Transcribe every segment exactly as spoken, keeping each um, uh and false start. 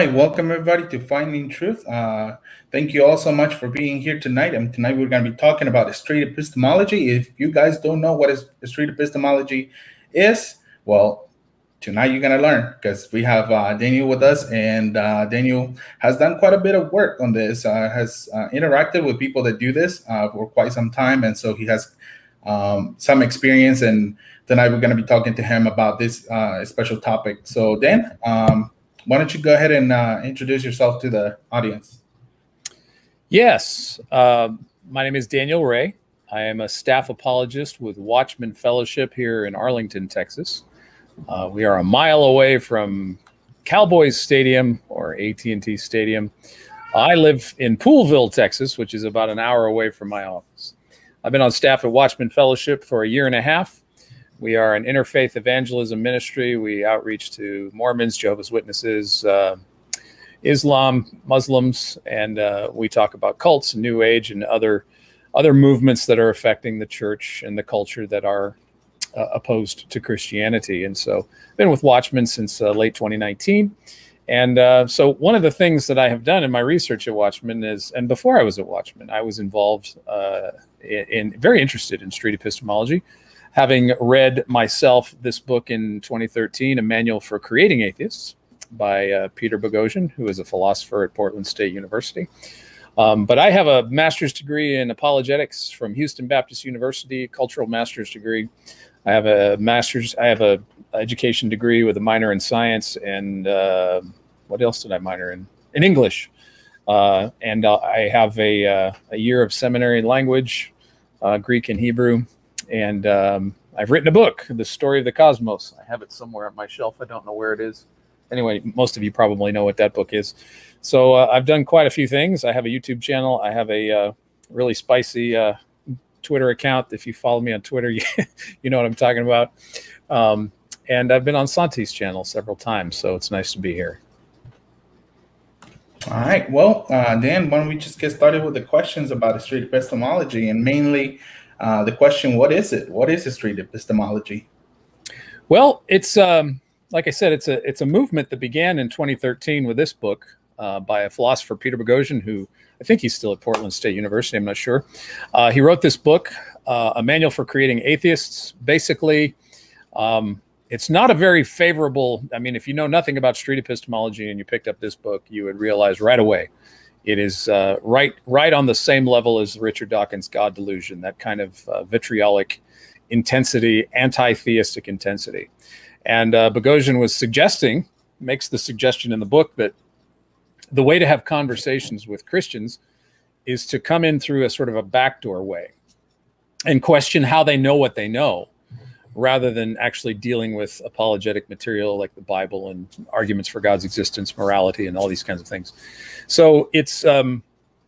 right, welcome everybody to Finding Truth. Uh, thank you all so much for being here tonight. And tonight we're going to be talking about straight epistemology. If you guys don't know what is straight epistemology is, well, tonight you're going to learn because we have uh, Daniel with us, and uh, Daniel has done quite a bit of work on this. Uh, has uh, interacted with people that do this uh, for quite some time, and so he has um, some experience. And tonight we're going to be talking to him about this uh, special topic. So, Dan. Um, Why don't you go ahead and uh, introduce yourself to the audience? Yes. Uh, my name is Daniel Ray. I am a staff apologist with Watchman Fellowship here in Arlington, Texas. Uh, we are a mile away from Cowboys Stadium, or A T and T Stadium. I live in Poolville, Texas, which is about an hour away from my office. I've been on staff at Watchman Fellowship for a year and a half. We are an interfaith evangelism ministry. We outreach to Mormons, Jehovah's Witnesses, uh, Islam, Muslims, and uh, we talk about cults, New Age, and other other movements that are affecting the church and the culture that are uh, opposed to Christianity. And so I've been with Watchman since uh, late twenty nineteen. And uh, so one of the things that I have done in my research at Watchman is, and before I was at Watchman, I was involved uh, in, in very interested in street epistemology. Having read myself this book in twenty thirteen, A Manual for Creating Atheists by uh, Peter Boghossian, who is a philosopher at Portland State University. Um, but I have a master's degree in apologetics from Houston Baptist University, cultural master's degree. I have a master's, I have a education degree with a minor in science, and uh, what else did I minor in? In English. Uh, and uh, I have a, uh, a year of seminary language, uh, Greek and Hebrew. And um, I've written a book, The Story of the Cosmos. I have it somewhere on my shelf. I don't know where it is. Anyway, most of you probably know what that book is. So uh, I've done quite a few things. I have a YouTube channel. I have a uh, really spicy uh, Twitter account. If you follow me on Twitter, you, you know what I'm talking about. Um, and I've been on Santi's channel several times, so it's nice to be here. All right. Well, uh, Dan, why don't we just get started with the questions about straight epistemology, and mainly Uh, the question, what is it? What is straight epistemology? Well, it's um, like I said, it's a it's a movement that began in twenty thirteen with this book uh, by a philosopher, Peter Boghossian, who I think he's still at Portland State University. I'm not sure. Uh, he wrote this book, uh, A Manual for Creating Atheists. Basically, um, it's not a very favorable. I mean, if you know nothing about street epistemology and you picked up this book, you would realize right away it is uh, right right on the same level as Richard Dawkins' God delusion, that kind of uh, vitriolic intensity, anti-theistic intensity. And uh, Boghossian was suggesting, makes the suggestion in the book, that the way to have conversations with Christians is to come in through a sort of a backdoor way and question how they know what they know, rather than actually dealing with apologetic material like the Bible and arguments for God's existence, morality, and all these kinds of things. So it's um,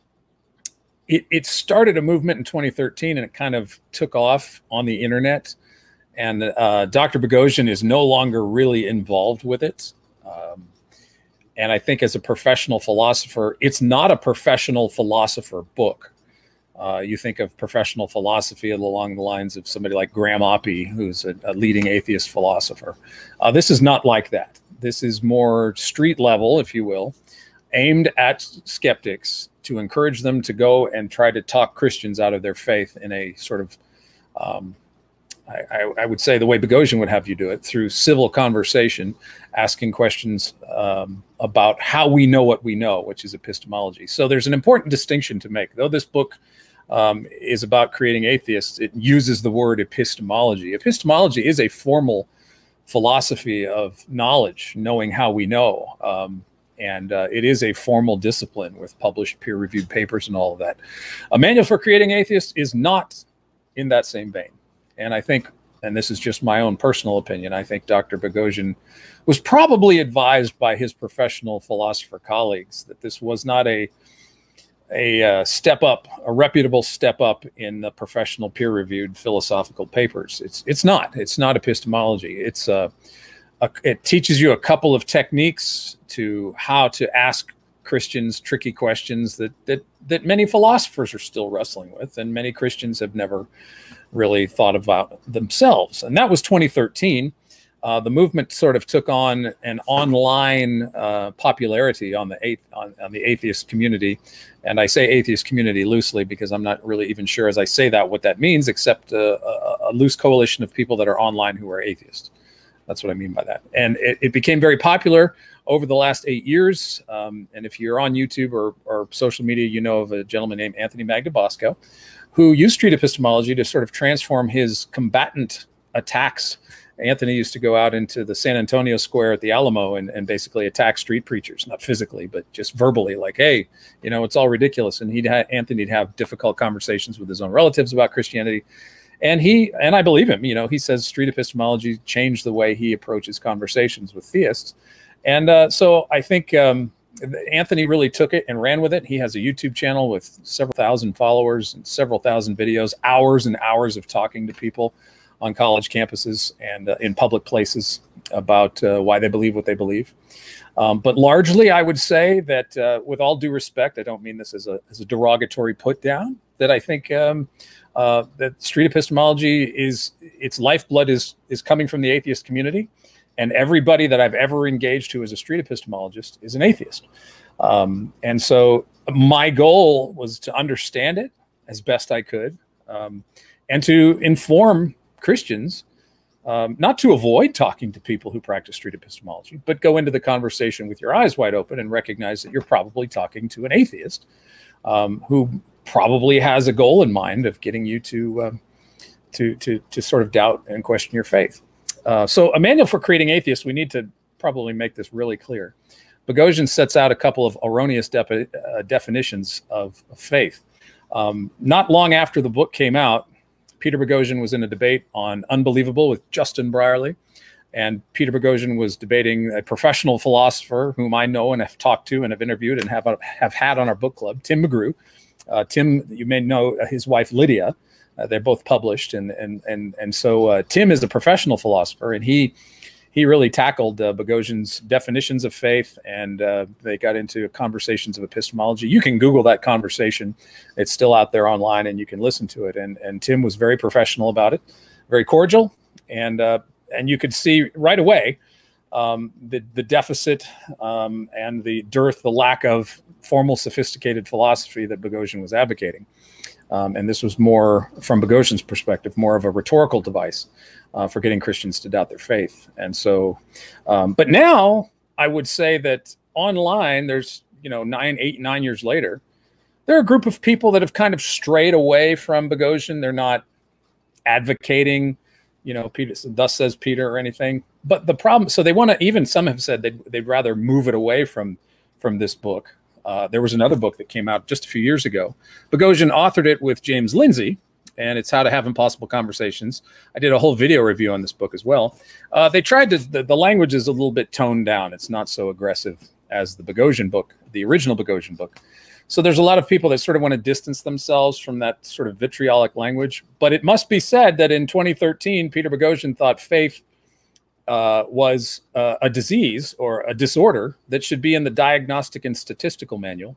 it, it started a movement in twenty thirteen, and it kind of took off on the internet. And uh, Doctor Boghossian is no longer really involved with it. Um, and I think as a professional philosopher, it's not a professional philosopher book. Uh, you think of professional philosophy along the lines of somebody like Graham Oppy, who's a, a leading atheist philosopher. Uh, this is not like that. This is more street level, if you will, aimed at skeptics to encourage them to go and try to talk Christians out of their faith in a sort of, um, I, I, I would say the way Boghossian would have you do it, through civil conversation, asking questions um, about how we know what we know, which is epistemology. So there's an important distinction to make. Though this book Um, is about creating atheists, it uses the word epistemology. Epistemology is a formal philosophy of knowledge, knowing how we know. Um, and uh, it is a formal discipline with published peer-reviewed papers and all of that. A Manual for Creating Atheists is not in that same vein. And I think, and this is just my own personal opinion, I think Doctor Boghossian was probably advised by his professional philosopher colleagues that this was not a a uh, step up, a reputable step up in the professional peer-reviewed philosophical papers. It's it's not. It's not epistemology. It's uh, a, it teaches you a couple of techniques to how to ask Christians tricky questions that that that many philosophers are still wrestling with, and many Christians have never really thought about themselves. And that was twenty thirteen. uh, the movement sort of took on an online uh, popularity on the eighth, on, on the atheist community. And I say atheist community loosely because I'm not really even sure as I say that what that means, except a, a, a loose coalition of people that are online who are atheists. That's what I mean by that. And it, it became very popular over the last eight years. Um, and if you're on YouTube or, or social media, you know of a gentleman named Anthony Magnabosco, who used street epistemology to sort of transform his combatant attacks. Anthony used to go out into the San Antonio Square at the Alamo and, and basically attack street preachers, not physically, but just verbally, like, hey, you know, it's all ridiculous. And he'd ha- Anthony'd have difficult conversations with his own relatives about Christianity. And he, and I believe him, you know, he says street epistemology changed the way he approaches conversations with theists. And uh, so I think um, Anthony really took it and ran with it. He has a YouTube channel with several thousand followers and several thousand videos, hours and hours of talking to people on college campuses and uh, in public places about uh, why they believe what they believe. Um, but largely, I would say that uh, with all due respect, I don't mean this as a, as a derogatory put down, that I think um, uh, that street epistemology is, its lifeblood is, is coming from the atheist community. And everybody that I've ever engaged who is a street epistemologist is an atheist. Um, and so my goal was to understand it as best I could um, and to inform Christians, um, not to avoid talking to people who practice street epistemology, but go into the conversation with your eyes wide open and recognize that you're probably talking to an atheist um, who probably has a goal in mind of getting you to, um, to, to, to sort of doubt and question your faith. Uh, so a manual for creating atheists, we need to probably make this really clear. Boghossian sets out a couple of erroneous de uh, definitions of, of faith. Um, not long after the book came out, Peter Boghossian was in a debate on Unbelievable with Justin Brierley. And Peter Boghossian was debating a professional philosopher whom I know and have talked to and have interviewed and have, have had on our book club, Tim McGrew. Uh, Tim, you may know his wife, Lydia. Uh, they're both published, and and and and so uh, Tim is a professional philosopher, and he he really tackled uh, Boghossian's definitions of faith, and uh, they got into conversations of epistemology. You can Google that conversation; it's still out there online, and you can listen to it. And and Tim was very professional about it, very cordial, and uh, and you could see right away um, the the deficit um, and the dearth, the lack of formal, sophisticated philosophy that Boghossian was advocating. Um, and this was more, from Boghossian's perspective, more of a rhetorical device uh, for getting Christians to doubt their faith. And so, um, but now I would say that online, there's, you know, nine, eight, nine years later, there are a group of people that have kind of strayed away from Boghossian. They're not advocating, you know, Peter, thus says Peter or anything. But the problem, so they want to, even some have said they'd, they'd rather move it away from, from this book. Uh, there was another book that came out just a few years ago. Boghossian authored it with James Lindsay, and it's How to Have Impossible Conversations. I did a whole video review on this book as well. Uh, they tried to, the, the language is a little bit toned down. It's not so aggressive as the Boghossian book, the original Boghossian book. So there's a lot of people that sort of want to distance themselves from that sort of vitriolic language. But it must be said that in twenty thirteen, Peter Boghossian thought faith Uh, was uh, a disease or a disorder that should be in the Diagnostic and Statistical Manual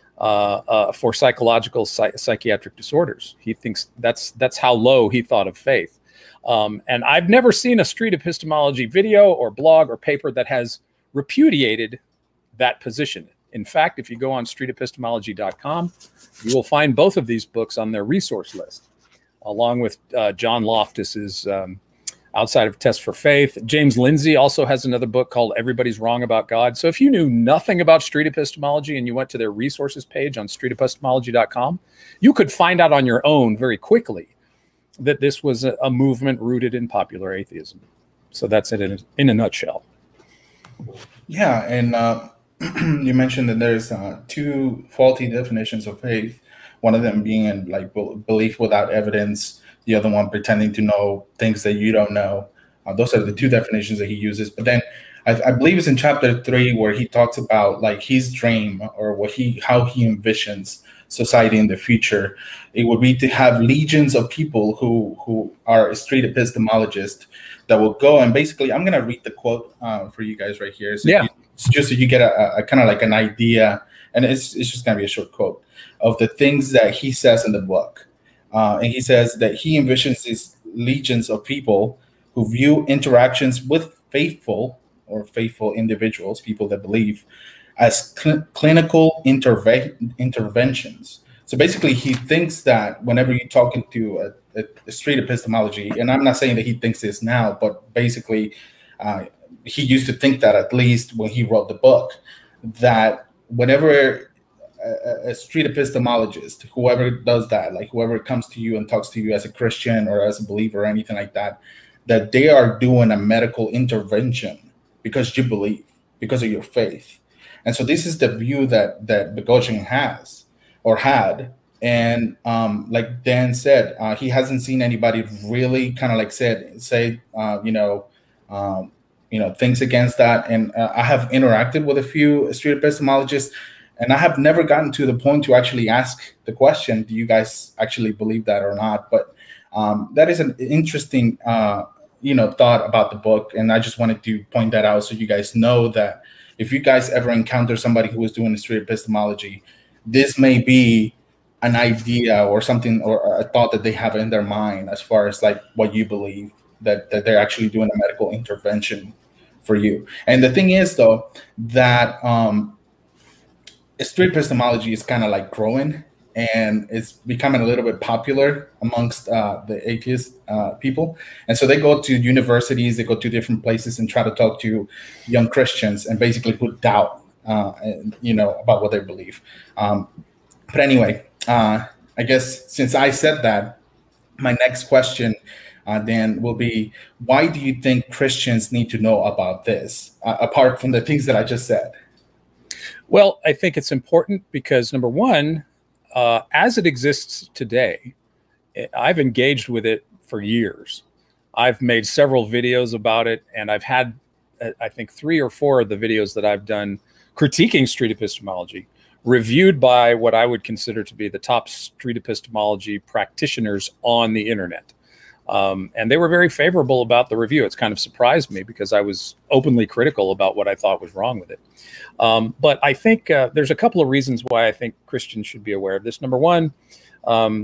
uh, uh, for psychological psych psychiatric disorders. He thinks that's that's how low he thought of faith. Um, and I've never seen a street epistemology video or blog or paper that has repudiated that position. In fact, if you go on street epistemology dot com, you will find both of these books on their resource list, along with uh, John Loftus's um, Outside of Test for Faith. James Lindsay also has another book called Everybody's Wrong About God. So if you knew nothing about street epistemology and you went to their resources page on street epistemology dot com, you could find out on your own very quickly that this was a, a movement rooted in popular atheism. So that's it in a, in a nutshell. Yeah, and uh, you mentioned that there's uh, two faulty definitions of faith, one of them being in like belief without evidence, the other one pretending to know things that you don't know. Uh, those are the two definitions that he uses. But then I, I believe it's in chapter three where he talks about like his dream or what he, how he envisions society in the future. It would be to have legions of people who, who are street epistemologists that will go and basically, I'm going to read the quote uh, for you guys right here. So yeah. You, just so you get a, a kind of like an idea, and it's, it's just going to be a short quote of the things that he says in the book. Uh, and he says that he envisions these legions of people who view interactions with faithful or faithful individuals, people that believe, as cl- clinical interve- interventions. So basically, he thinks that whenever you're talking to a, a, a street epistemology, and I'm not saying that he thinks this now, but basically, uh, he used to think that, at least when he wrote the book, that whenever a, a street epistemologist, whoever does that, like whoever comes to you and talks to you as a Christian or as a believer or anything like that, that they are doing a medical intervention because you believe, because of your faith. And so this is the view that that Boghossian has or had. And um, like Dan said, uh, he hasn't seen anybody really kind of like said, say, uh, you know, um, you know, things against that. And uh, I have interacted with a few street epistemologists, and I have never gotten to the point to actually ask the question, do you guys actually believe that or not? But um, that is an interesting, uh, you know, thought about the book. And I just wanted to point that out so you guys know that if you guys ever encounter somebody who is doing street epistemology, this may be an idea or something or a thought that they have in their mind as far as like what you believe, that, that they're actually doing a medical intervention for you. And the thing is, though, that um, street epistemology is kind of like growing, and it's becoming a little bit popular amongst uh, the atheist uh, people. And so they go to universities, they go to different places and try to talk to young Christians and basically put doubt, uh, and, you know, about what they believe. Um, but anyway, uh, I guess since I said that, my next question, uh, Dan, will be, why do you think Christians need to know about this, uh, apart from the things that I just said? Well, I think it's important because, number one, uh, as it exists today, I've engaged with it for years. I've made several videos about it, and I've had, I think, three or four of the videos that I've done critiquing street epistemology reviewed by what I would consider to be the top street epistemology practitioners on the internet. Um, and they were very favorable about the review. It's kind of surprised me because I was openly critical about what I thought was wrong with it. Um, but I think uh, there's a couple of reasons why I think Christians should be aware of this. Number one, um,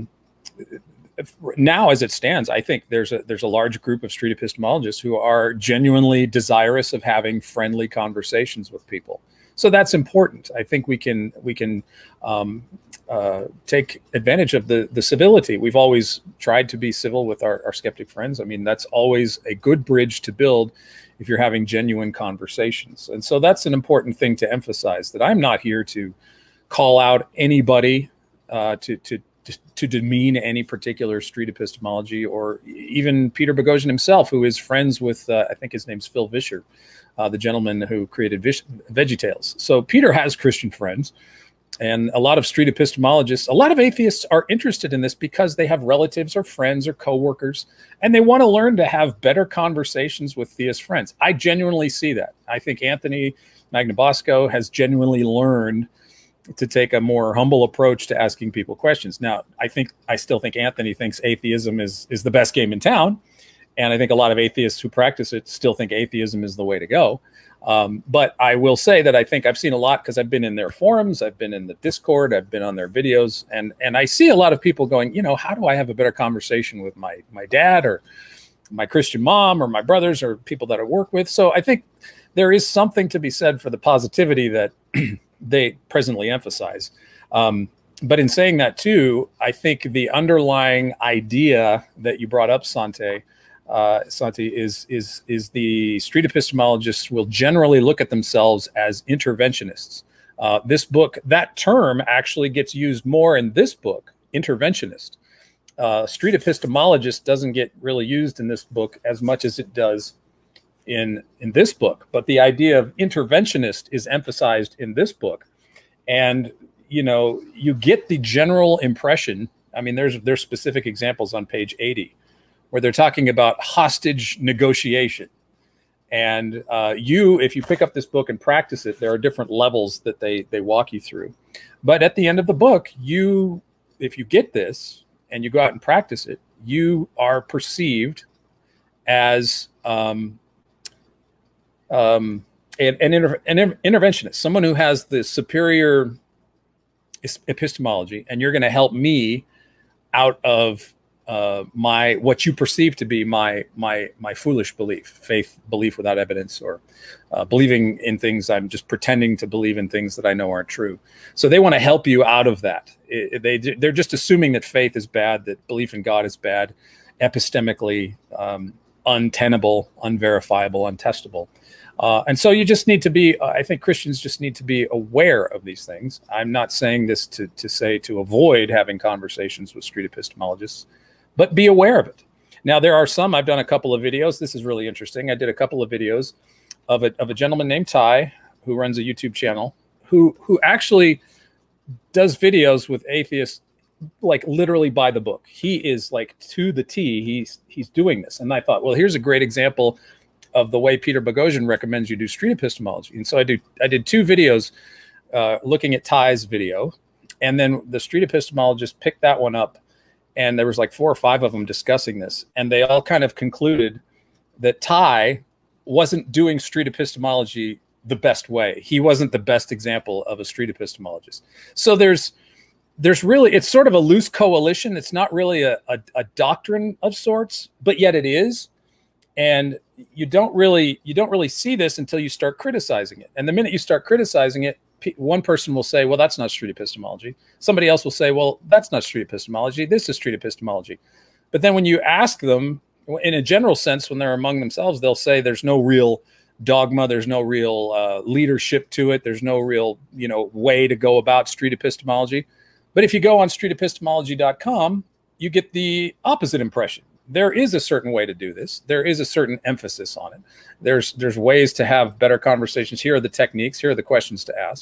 if, now as it stands, I think there's a there's a large group of street epistemologists who are genuinely desirous of having friendly conversations with people. So that's important. I think we can we can um, uh, take advantage of the the civility. We've always tried to be civil with our, our skeptic friends. I mean, that's always a good bridge to build if you're having genuine conversations. And so that's an important thing to emphasize, that I'm not here to call out anybody, uh, to to to demean any particular street epistemology, or even Peter Boghossian himself, who is friends with, uh, I think his name's Phil Vischer, uh, the gentleman who created Vish- VeggieTales. So Peter has Christian friends, and a lot of street epistemologists, a lot of atheists are interested in this because they have relatives or friends or coworkers, and they want to learn to have better conversations with theist friends. I genuinely see that. I think Anthony Magnabosco has genuinely learned to take a more humble approach to asking people questions. Now, I think I still think Anthony thinks atheism is is the best game in town, and I think a lot of atheists who practice it still think atheism is the way to go. Um, but I will say that I think I've seen a lot, because I've been in their forums, I've been in the Discord, I've been on their videos, and and I see a lot of people going, you know, how do I have a better conversation with my my dad or my Christian mom or my brothers or people that I work with? So I think there is something to be said for the positivity that they presently emphasize. Um, but in saying that too, I think the underlying idea that you brought up, Sante, uh, Santi, is is is the street epistemologists will generally look at themselves as interventionists. Uh, this book, that term actually gets used more in this book, interventionist. Uh, street epistemologist doesn't get really used in this book as much as it does in in this book, but the idea of interventionist is emphasized in this book. And you know, you get the general impression, I mean, there's there's specific examples on page eighty where they're talking about hostage negotiation. And uh, you, if you pick up this book and practice it, there are different levels that they they walk you through. But at the end of the book, you, if you get this and you go out and practice it, you are perceived as um, um, an, an, inter, an interventionist, someone who has the superior epistemology, and you're going to help me out of uh, my what you perceive to be my my my foolish belief, faith belief without evidence, or uh, believing in things I'm just pretending to believe in things that I know aren't true. So they want to help you out of that. It, they they're just assuming that faith is bad, that belief in God is bad, epistemically um, untenable, unverifiable, untestable. Uh, and so you just need to be, uh, I think Christians just need to be aware of these things. I'm not saying this to, to say to avoid having conversations with street epistemologists, but be aware of it. Now, there are some, I've done a couple of videos. This is really interesting. I did a couple of videos of a, of a gentleman named Ty, who runs a YouTube channel, who, who actually does videos with atheists, like literally by the book. He is like to the T, he's, he's doing this. And I thought, well, here's a great example of the way Peter Boghossian recommends you do street epistemology. And so I do, I did two videos uh, looking at Ty's video, and then the street epistemologist picked that one up, and there was like four or five of them discussing this. And they all kind of concluded that Ty wasn't doing street epistemology the best way. He wasn't the best example of a street epistemologist. So there's, there's really, it's sort of a loose coalition. It's not really a, a, a doctrine of sorts, but yet it is. And you don't really you don't really see this until you start criticizing it. And the minute you start criticizing it, one person will say, well, that's not street epistemology. Somebody else will say, well, that's not street epistemology. This is street epistemology. But then when you ask them, in a general sense, when they're among themselves, they'll say there's no real dogma. There's no real uh, leadership to it. There's no real, you know, way to go about street epistemology. But if you go on street epistemology dot com, you get the opposite impression. There is a certain way to do this. There is a certain emphasis on it. There's there's ways to have better conversations. Here are the techniques. Here are the questions to ask.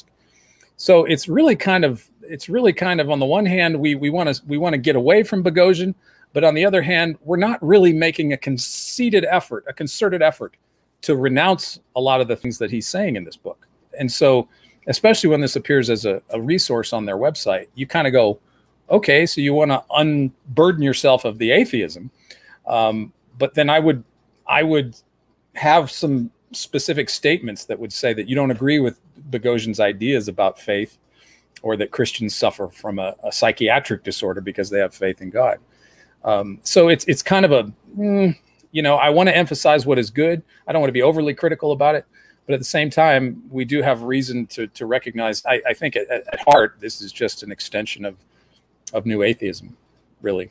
So it's really kind of it's really kind of on the one hand, we we want to we want to get away from Boghossian, but on the other hand, we're not really making a conceited effort, a concerted effort to renounce a lot of the things that he's saying in this book. And so, especially when this appears as a, a resource on their website, you kind of go, okay, so you want to unburden yourself of the atheism. Um, but then I would, I would have some specific statements that would say that you don't agree with Boghossian's ideas about faith, or that Christians suffer from a, a psychiatric disorder because they have faith in God. Um, so it's it's kind of a, mm, you know, I want to emphasize what is good. I don't want to be overly critical about it, but at the same time, we do have reason to to recognize. I, I think at, at heart, this is just an extension of of new atheism, really.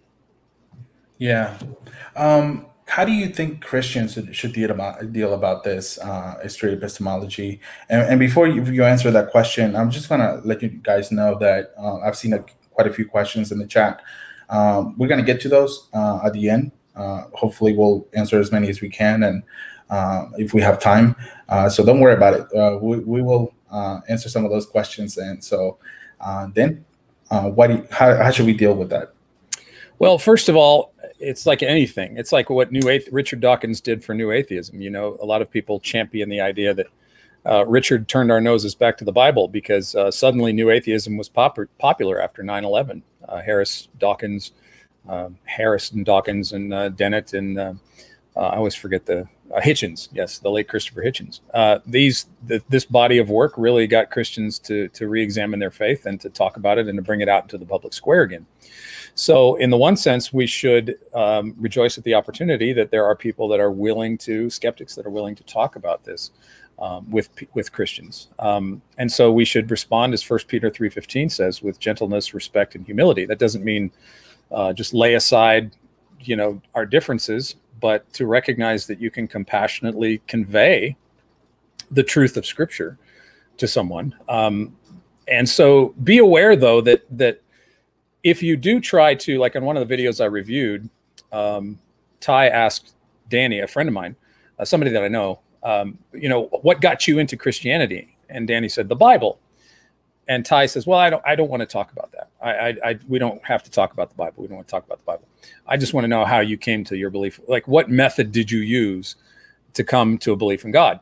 Yeah. Um, how do you think Christians should deal about deal about this uh, straight epistemology? And, and before you, you answer that question, I'm just gonna let you guys know that uh, I've seen a, quite a few questions in the chat. Um, we're gonna get to those uh, at the end. Uh, hopefully, we'll answer as many as we can, and uh, if we have time. Uh, so don't worry about it. Uh, we, we will uh, answer some of those questions. And so uh, then, uh, what? Do you, how, how should we deal with that? Well, first of all, it's like anything. It's like what New Athe- Richard Dawkins did for New Atheism. You know, a lot of people champion the idea that uh, Richard turned our noses back to the Bible because uh, suddenly New Atheism was pop- popular after nine eleven. Uh, Harris, Dawkins, uh, Harris and Dawkins and uh, Dennett and uh, uh, I always forget the uh, Hitchens. Yes, the late Christopher Hitchens. Uh, these the, this body of work really got Christians to to re-examine their faith and to talk about it and to bring it out into the public square again. So in the one sense, we should um, rejoice at the opportunity that there are people that are willing to, skeptics that are willing to talk about this um, with with Christians. Um, and so we should respond, as First Peter three fifteen says, with gentleness, respect, and humility. That doesn't mean uh, just lay aside, you know, our differences, but to recognize that you can compassionately convey the truth of Scripture to someone. Um, and so be aware, though, that that if you do try to, like in one of the videos I reviewed, um, Ty asked Danny, a friend of mine, uh, somebody that I know, um, you know, what got you into Christianity? And Danny said, the Bible. And Ty says, well, I don't, I don't want to talk about that. I, I, I, we don't have to talk about the Bible. We don't want to talk about the Bible. I just want to know how you came to your belief. Like, what method did you use to come to a belief in God?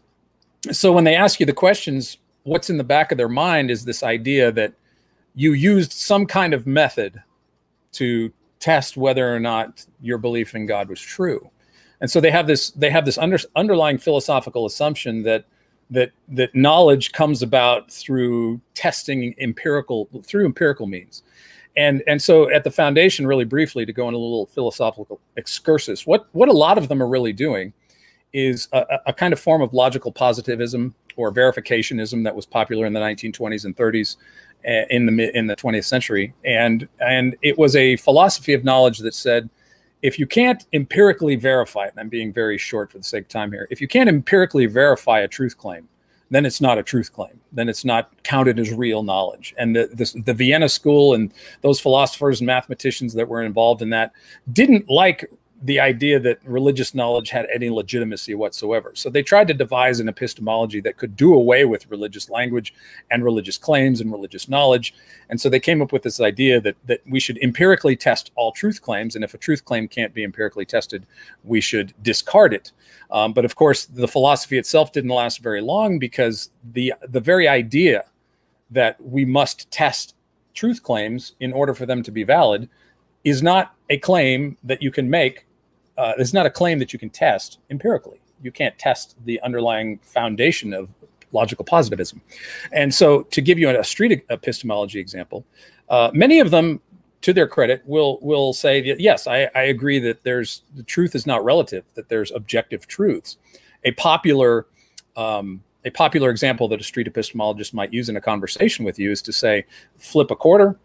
So when they ask you the questions, what's in the back of their mind is this idea that you used some kind of method to test whether or not your belief in God was true. And so they have this, they have this under, underlying philosophical assumption that that that knowledge comes about through testing empirical through empirical means. and and so at the foundation, really briefly, to go on a little philosophical excursus, what what a lot of them are really doing is a, a kind of form of logical positivism or verificationism that was popular in the nineteen twenties and thirties, in the in the twentieth century, and and it was a philosophy of knowledge that said, if you can't empirically verify it, and I'm being very short for the sake of time here, if you can't empirically verify a truth claim, then it's not a truth claim. Then it's not counted as real knowledge. And the, the, the Vienna School and those philosophers and mathematicians that were involved in that didn't like the idea that religious knowledge had any legitimacy whatsoever. So they tried to devise an epistemology that could do away with religious language and religious claims and religious knowledge. And so they came up with this idea that, that we should empirically test all truth claims. And if a truth claim can't be empirically tested, we should discard it. Um, but of course, the philosophy itself didn't last very long, because the, the very idea that we must test truth claims in order for them to be valid is not a claim that you can make. Uh, it's not a claim that you can test empirically. You can't test the underlying foundation of logical positivism. And so, to give you a street epistemology example, uh, many of them, to their credit, will will say that, yes, I, I agree that there's the truth is not relative, that there's objective truths. A popular um, a popular example that a street epistemologist might use in a conversation with you is to say, flip a quarter,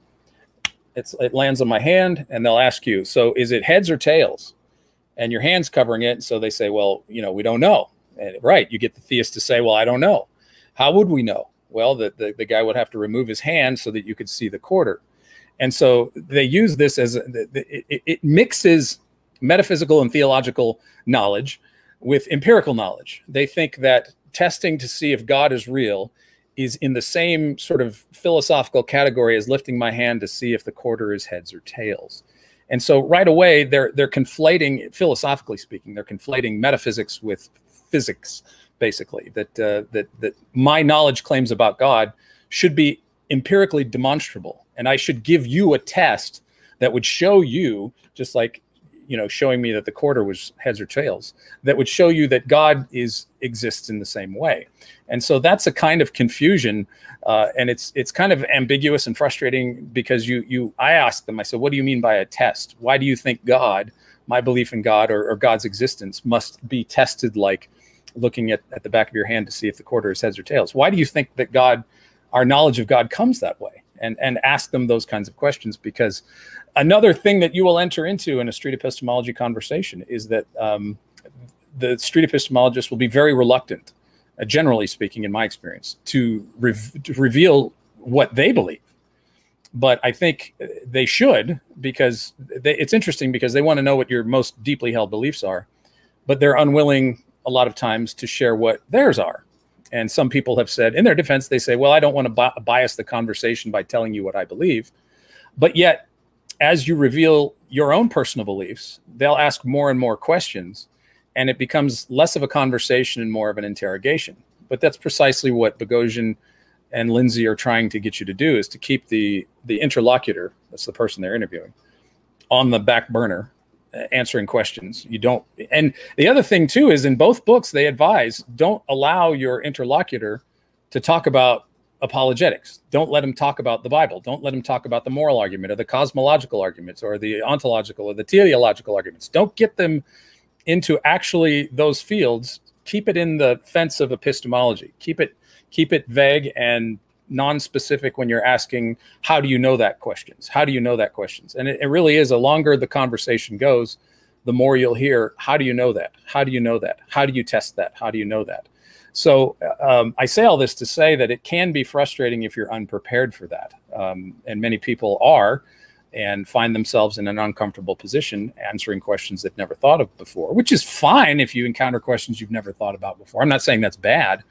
it's, it lands on my hand, and they'll ask you, so is it heads or tails? And your hand's covering it. So they say, well, you know, we don't know. And right, you get the theist to say, well, I don't know. How would we know? Well, the, the, the guy would have to remove his hand so that you could see the quarter. And so they use this as, a, it, it mixes metaphysical and theological knowledge with empirical knowledge. They think that testing to see if God is real is in the same sort of philosophical category as lifting my hand to see if the quarter is heads or tails. And so right away, they're they're conflating, philosophically speaking, they're conflating metaphysics with physics, basically. That uh, that that my knowledge claims about God should be empirically demonstrable, and I should give you a test that would show you, just like, you know, showing me that the quarter was heads or tails, that would show you that God is exists in the same way. And so that's a kind of confusion, uh, and it's it's kind of ambiguous and frustrating, because you you I asked them, I said, what do you mean by a test? Why do you think God, my belief in God, or, or God's existence, must be tested like looking at, at the back of your hand to see if the quarter is heads or tails? Why do you think that God, our knowledge of God, comes that way? And and ask them those kinds of questions, because another thing that you will enter into in a street epistemology conversation is that um, the street epistemologist will be very reluctant, uh, generally speaking, in my experience, to, re to reveal what they believe. But I think they should, because they, it's interesting, because they want to know what your most deeply held beliefs are, but they're unwilling a lot of times to share what theirs are. And some people have said, in their defense, they say, well, I don't want to bi bias the conversation by telling you what I believe. But yet, as you reveal your own personal beliefs, they'll ask more and more questions, and it becomes less of a conversation and more of an interrogation. But that's precisely what Boghossian and Lindsay are trying to get you to do, is to keep the, the interlocutor, that's the person they're interviewing, on the back burner, answering questions. You don't, and the other thing too is, in both books they advise, don't allow your interlocutor to talk about apologetics. Don't let him talk about the Bible. Don't let him talk about the moral argument or the cosmological arguments or the ontological or the teleological arguments. Don't get them into actually those fields. Keep it in the fence of epistemology. Keep it keep it vague and non-specific when you're asking, how do you know that questions? How do you know that questions? And it, it really is, the longer the conversation goes, the more you'll hear, how do you know that? How do you know that? How do you test that? How do you know that? So um, I say all this to say that it can be frustrating if you're unprepared for that. Um, and many people are, and find themselves in an uncomfortable position answering questions they've never thought of before, which is fine if you encounter questions you've never thought about before. I'm not saying that's bad.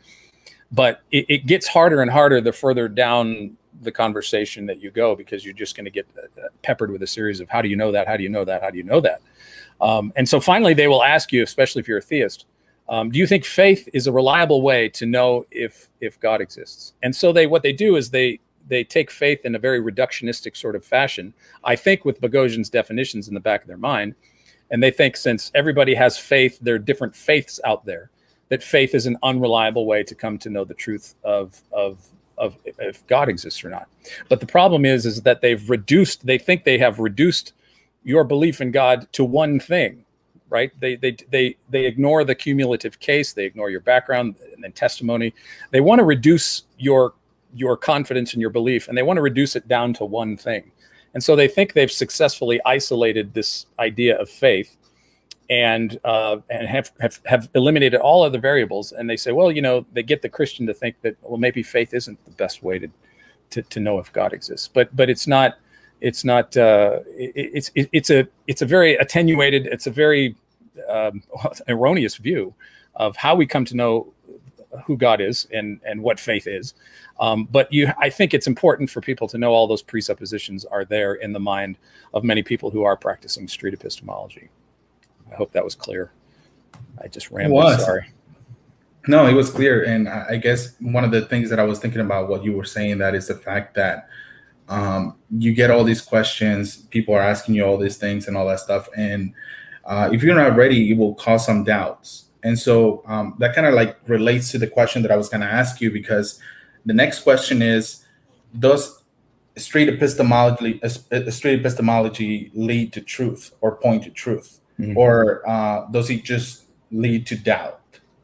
But it, it gets harder and harder the further down the conversation that you go, because you're just going to get peppered with a series of, how do you know that? How do you know that? How do you know that? Um, and so finally, they will ask you, especially if you're a theist, um, do you think faith is a reliable way to know if if God exists? And so they what they do is they they take faith in a very reductionistic sort of fashion, I think with Boghossian's definitions in the back of their mind. And they think, since everybody has faith, there are different faiths out there, that faith is an unreliable way to come to know the truth of, of, of if God exists or not. But the problem is, is that they've reduced, they think they have reduced your belief in God to one thing, right? They, they, they, they ignore the cumulative case. They ignore your background and then testimony. They want to reduce your, your confidence in your belief, and they want to reduce it down to one thing. And so they think they've successfully isolated this idea of faith and uh, and have, have have eliminated all other variables. And they say, well, you know, they get the Christian to think that, well, maybe faith isn't the best way to to, to know if God exists. But but it's not. It's not. Uh, it, it's it, it's a it's a very attenuated. It's a very um, erroneous view of how we come to know who God is and and what faith is. Um, but you, I think it's important for people to know all those presuppositions are there in the mind of many people who are practicing street epistemology. I hope that was clear. I just rambled. Sorry. No, it was clear. And I guess one of the things that I was thinking about what you were saying, that is the fact that um, you get all these questions, people are asking you all these things and all that stuff. And uh, if you're not ready, it will cause some doubts. And so um, that kind of like relates to the question that I was going to ask you, because the next question is, does straight epistemology, straight epistemology lead to truth or point to truth? Mm-hmm. Or uh, does it just lead to doubt?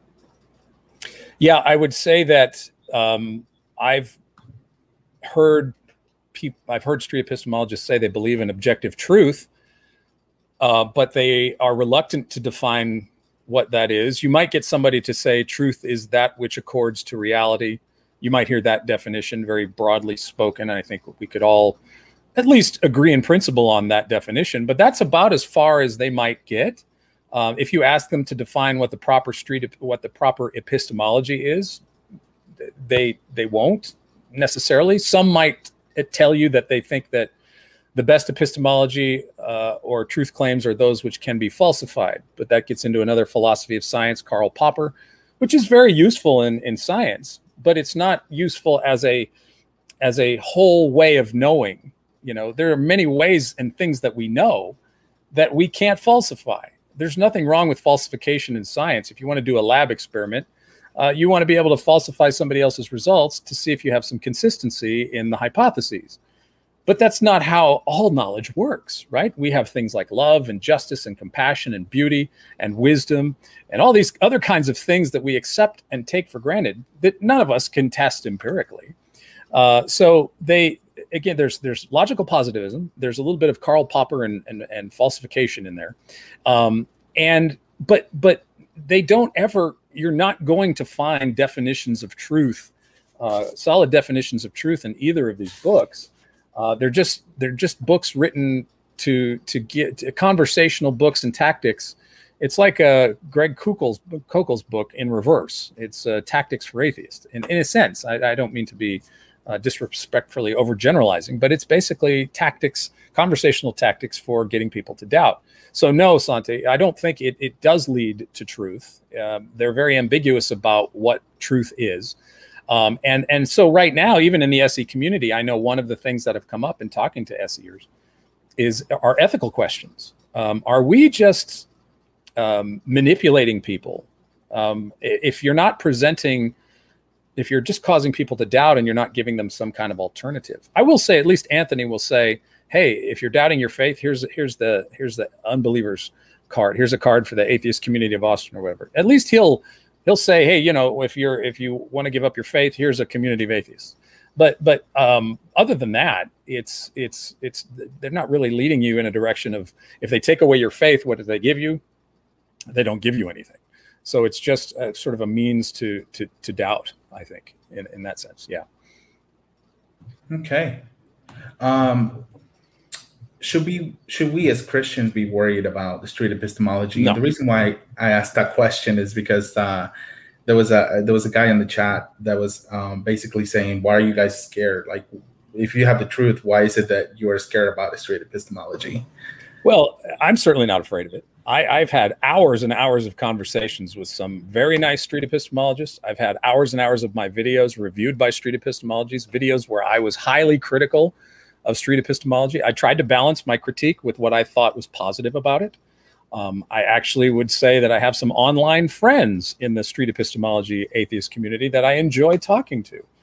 Yeah, I would say that um, I've heard people, I've heard street epistemologists say they believe in objective truth, uh, but they are reluctant to define what that is. You might get somebody to say truth is that which accords to reality. You might hear that definition very broadly spoken. I think we could all at least agree in principle on that definition, but that's about as far as they might get. Um, if you ask them to define what the proper street, what the proper epistemology is, they they won't necessarily. Some might tell you that they think that the best epistemology uh, or truth claims are those which can be falsified, but that gets into another philosophy of science, Karl Popper, which is very useful in in science, but it's not useful as a as a whole way of knowing. You know, there are many ways and things that we know that we can't falsify. There's nothing wrong with falsification in science. If you want to do a lab experiment, uh, you want to be able to falsify somebody else's results to see if you have some consistency in the hypotheses. But that's not how all knowledge works, right? We have things like love and justice and compassion and beauty and wisdom and all these other kinds of things that we accept and take for granted that none of us can test empirically. Uh, so they... Again, there's there's logical positivism. There's a little bit of Karl Popper and and, and falsification in there, um, and but but they don't ever. You're not going to find definitions of truth, uh, solid definitions of truth in either of these books. Uh, they're just they're just books written to to get to conversational books and tactics. It's like a Greg Koukল's Koukhl's book in reverse. It's uh, Tactics for Atheists. In in a sense, I, I don't mean to be Uh, disrespectfully overgeneralizing, but it's basically tactics, conversational tactics for getting people to doubt. So no, Santi, I don't think it, it does lead to truth. Um, they're very ambiguous about what truth is. Um, and, and so right now, even in the S E community, I know one of the things that have come up in talking to SEers is are ethical questions. Um, are we just um, manipulating people? Um, if you're not presenting if you're just causing people to doubt and you're not giving them some kind of alternative. I will say, at least Anthony will say, hey, if you're doubting your faith, here's here's the here's the unbelievers card. Here's a card for the atheist community of Austin or whatever. At least he'll he'll say, hey, you know, if you're if you want to give up your faith, here's a community of atheists. But but um, other than that, it's it's it's they're not really leading you in a direction of, if they take away your faith, what do they give you? They don't give you anything. So it's just a, sort of a means to to to doubt, I think, in, in that sense. Yeah. Okay. Um, should we should we as Christians be worried about the street epistemology? No. The reason why I asked that question is because uh, there was a there was a guy in the chat that was um, basically saying, "Why are you guys scared? Like, if you have the truth, why is it that you are scared about the street epistemology?" Well, I'm certainly not afraid of it. I, I've had hours and hours of conversations with some very nice street epistemologists. I've had hours and hours of my videos reviewed by street epistemologists, videos where I was highly critical of street epistemology. I tried to balance my critique with what I thought was positive about it. Um, I actually would say that I have some online friends in the street epistemology atheist community that I enjoy talking to.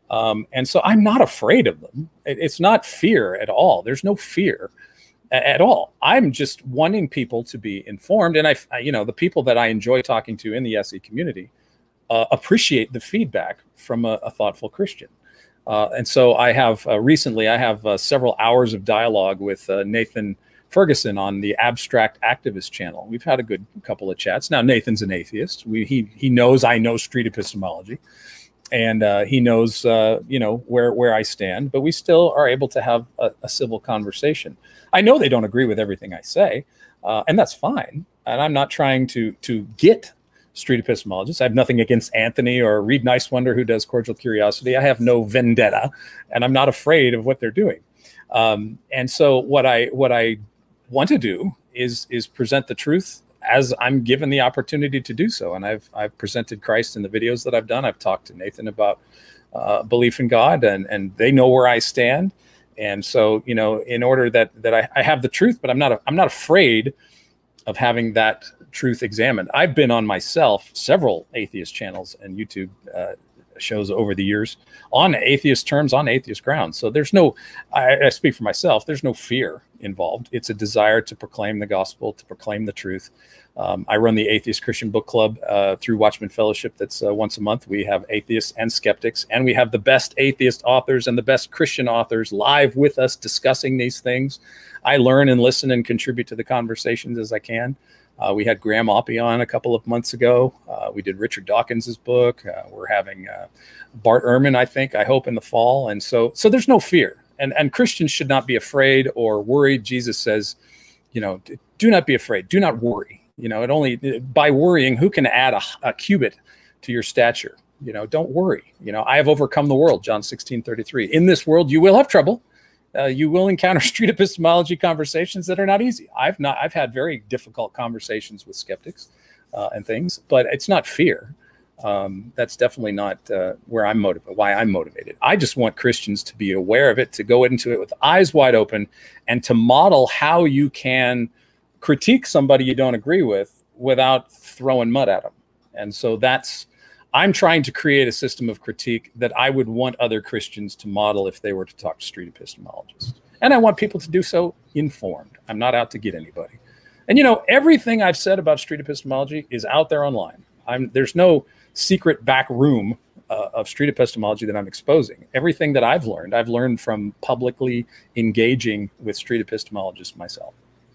Um, and so I'm not afraid of them. It, it's not fear at all. There's no fear a, at all. I'm just wanting people to be informed. And I, I, you know, the people that I enjoy talking to in the S E community uh, appreciate the feedback from a, a thoughtful Christian. Uh, and so I have uh, recently, I have uh, several hours of dialogue with uh, Nathan Ferguson on the Abstract Activist channel. We've had a good couple of chats. Now, Nathan's an atheist. We, he, he knows I know street epistemology. And uh, he knows, uh, you know, where where I stand, but we still are able to have a, a civil conversation. I know they don't agree with everything I say, uh, and that's fine. And I'm not trying to to get street epistemologists. I have nothing against Anthony or Reed Nicewonder, who does Cordial Curiosity. I have no vendetta, and I'm not afraid of what they're doing. Um, and so, what I what I want to do is is present the truth as I'm given the opportunity to do so. And I've I've presented Christ in the videos that I've done. I've talked to Nathan about uh, belief in God, and and they know where I stand. And so, you know, in order that that I, I have the truth, but I'm not I'm not afraid of having that truth examined. I've been on myself several atheist channels and YouTube uh, shows over the years on atheist terms, on atheist grounds. So there's no, I, I speak for myself, there's no fear involved. It's a desire to proclaim the gospel, to proclaim the truth. Um, I run the Atheist Christian Book Club uh, through Watchman Fellowship. That's uh, once a month. We have atheists and skeptics, and we have the best atheist authors and the best Christian authors live with us discussing these things. I learn and listen and contribute to the conversations as I can. Uh, we had Graham Oppie on a couple of months ago. Uh, we did Richard Dawkins's book. Uh, we're having uh, Bart Ehrman, I think, I hope, in the fall. And so, so there's no fear. And and Christians should not be afraid or worried. Jesus says, you know, do not be afraid. Do not worry. You know, it only by worrying, who can add a, a cubit to your stature? You know, don't worry. You know, I have overcome the world. John sixteen thirty-three. In this world, you will have trouble. Uh, you will encounter street epistemology conversations that are not easy. I've not. I've had very difficult conversations with skeptics uh, and things, but it's not fear. Um, that's definitely not uh, where I'm motivated. Why I'm motivated. I just want Christians to be aware of it, to go into it with eyes wide open, and to model how you can critique somebody you don't agree with without throwing mud at them. And so that's. I'm trying to create a system of critique that I would want other Christians to model if they were to talk to street epistemologists. And I want people to do so informed. I'm not out to get anybody. And, you know, everything I've said about street epistemology is out there online. I'm, there's no secret back room uh, of street epistemology that I'm exposing. Everything that I've learned, I've learned from publicly engaging with street epistemologists myself.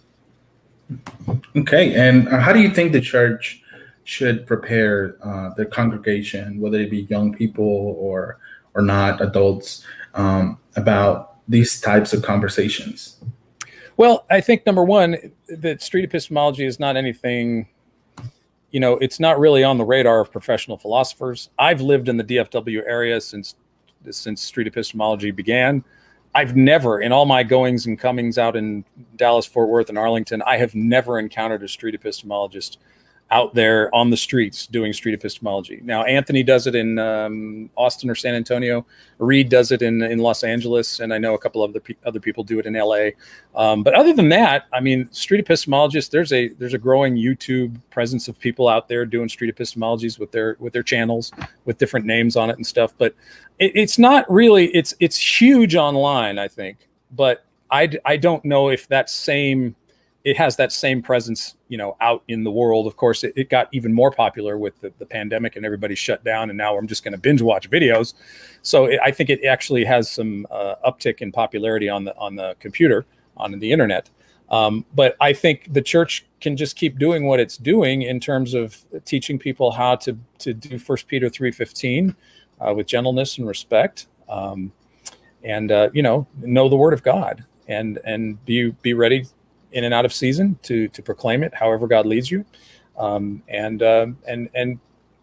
Okay. And uh, how do you think the church should prepare uh, the congregation, whether it be young people or or not, adults, um, about these types of conversations? Well, I think number one, that street epistemology is not anything, you know, it's not really on the radar of professional philosophers. I've lived in the D F W area since since street epistemology began. I've never, in all my goings and comings out in Dallas, Fort Worth, and Arlington, I have never encountered a street epistemologist out there on the streets doing street epistemology. Now, Anthony does it in um, Austin or San Antonio. Reed does it in, in Los Angeles. And I know a couple of the pe other people do it in L A. Um, but other than that, I mean, street epistemologists, there's a there's a growing YouTube presence of people out there doing street epistemologies with their with their channels with different names on it and stuff. But it, it's not really, it's it's huge online, I think. But I, I don't know if that same, it has that same presence, you know, out in the world. Of course, it, it got even more popular with the, the pandemic and everybody shut down. And now I'm just going to binge watch videos. So it, I think it actually has some uh, uptick in popularity on the on the computer, on the internet. Um, but I think the church can just keep doing what it's doing in terms of teaching people how to to do First Peter three fifteen uh, with gentleness and respect, um, and uh, you know, know the Word of God, and and be be ready in and out of season to to proclaim it however God leads you, um, and uh, and and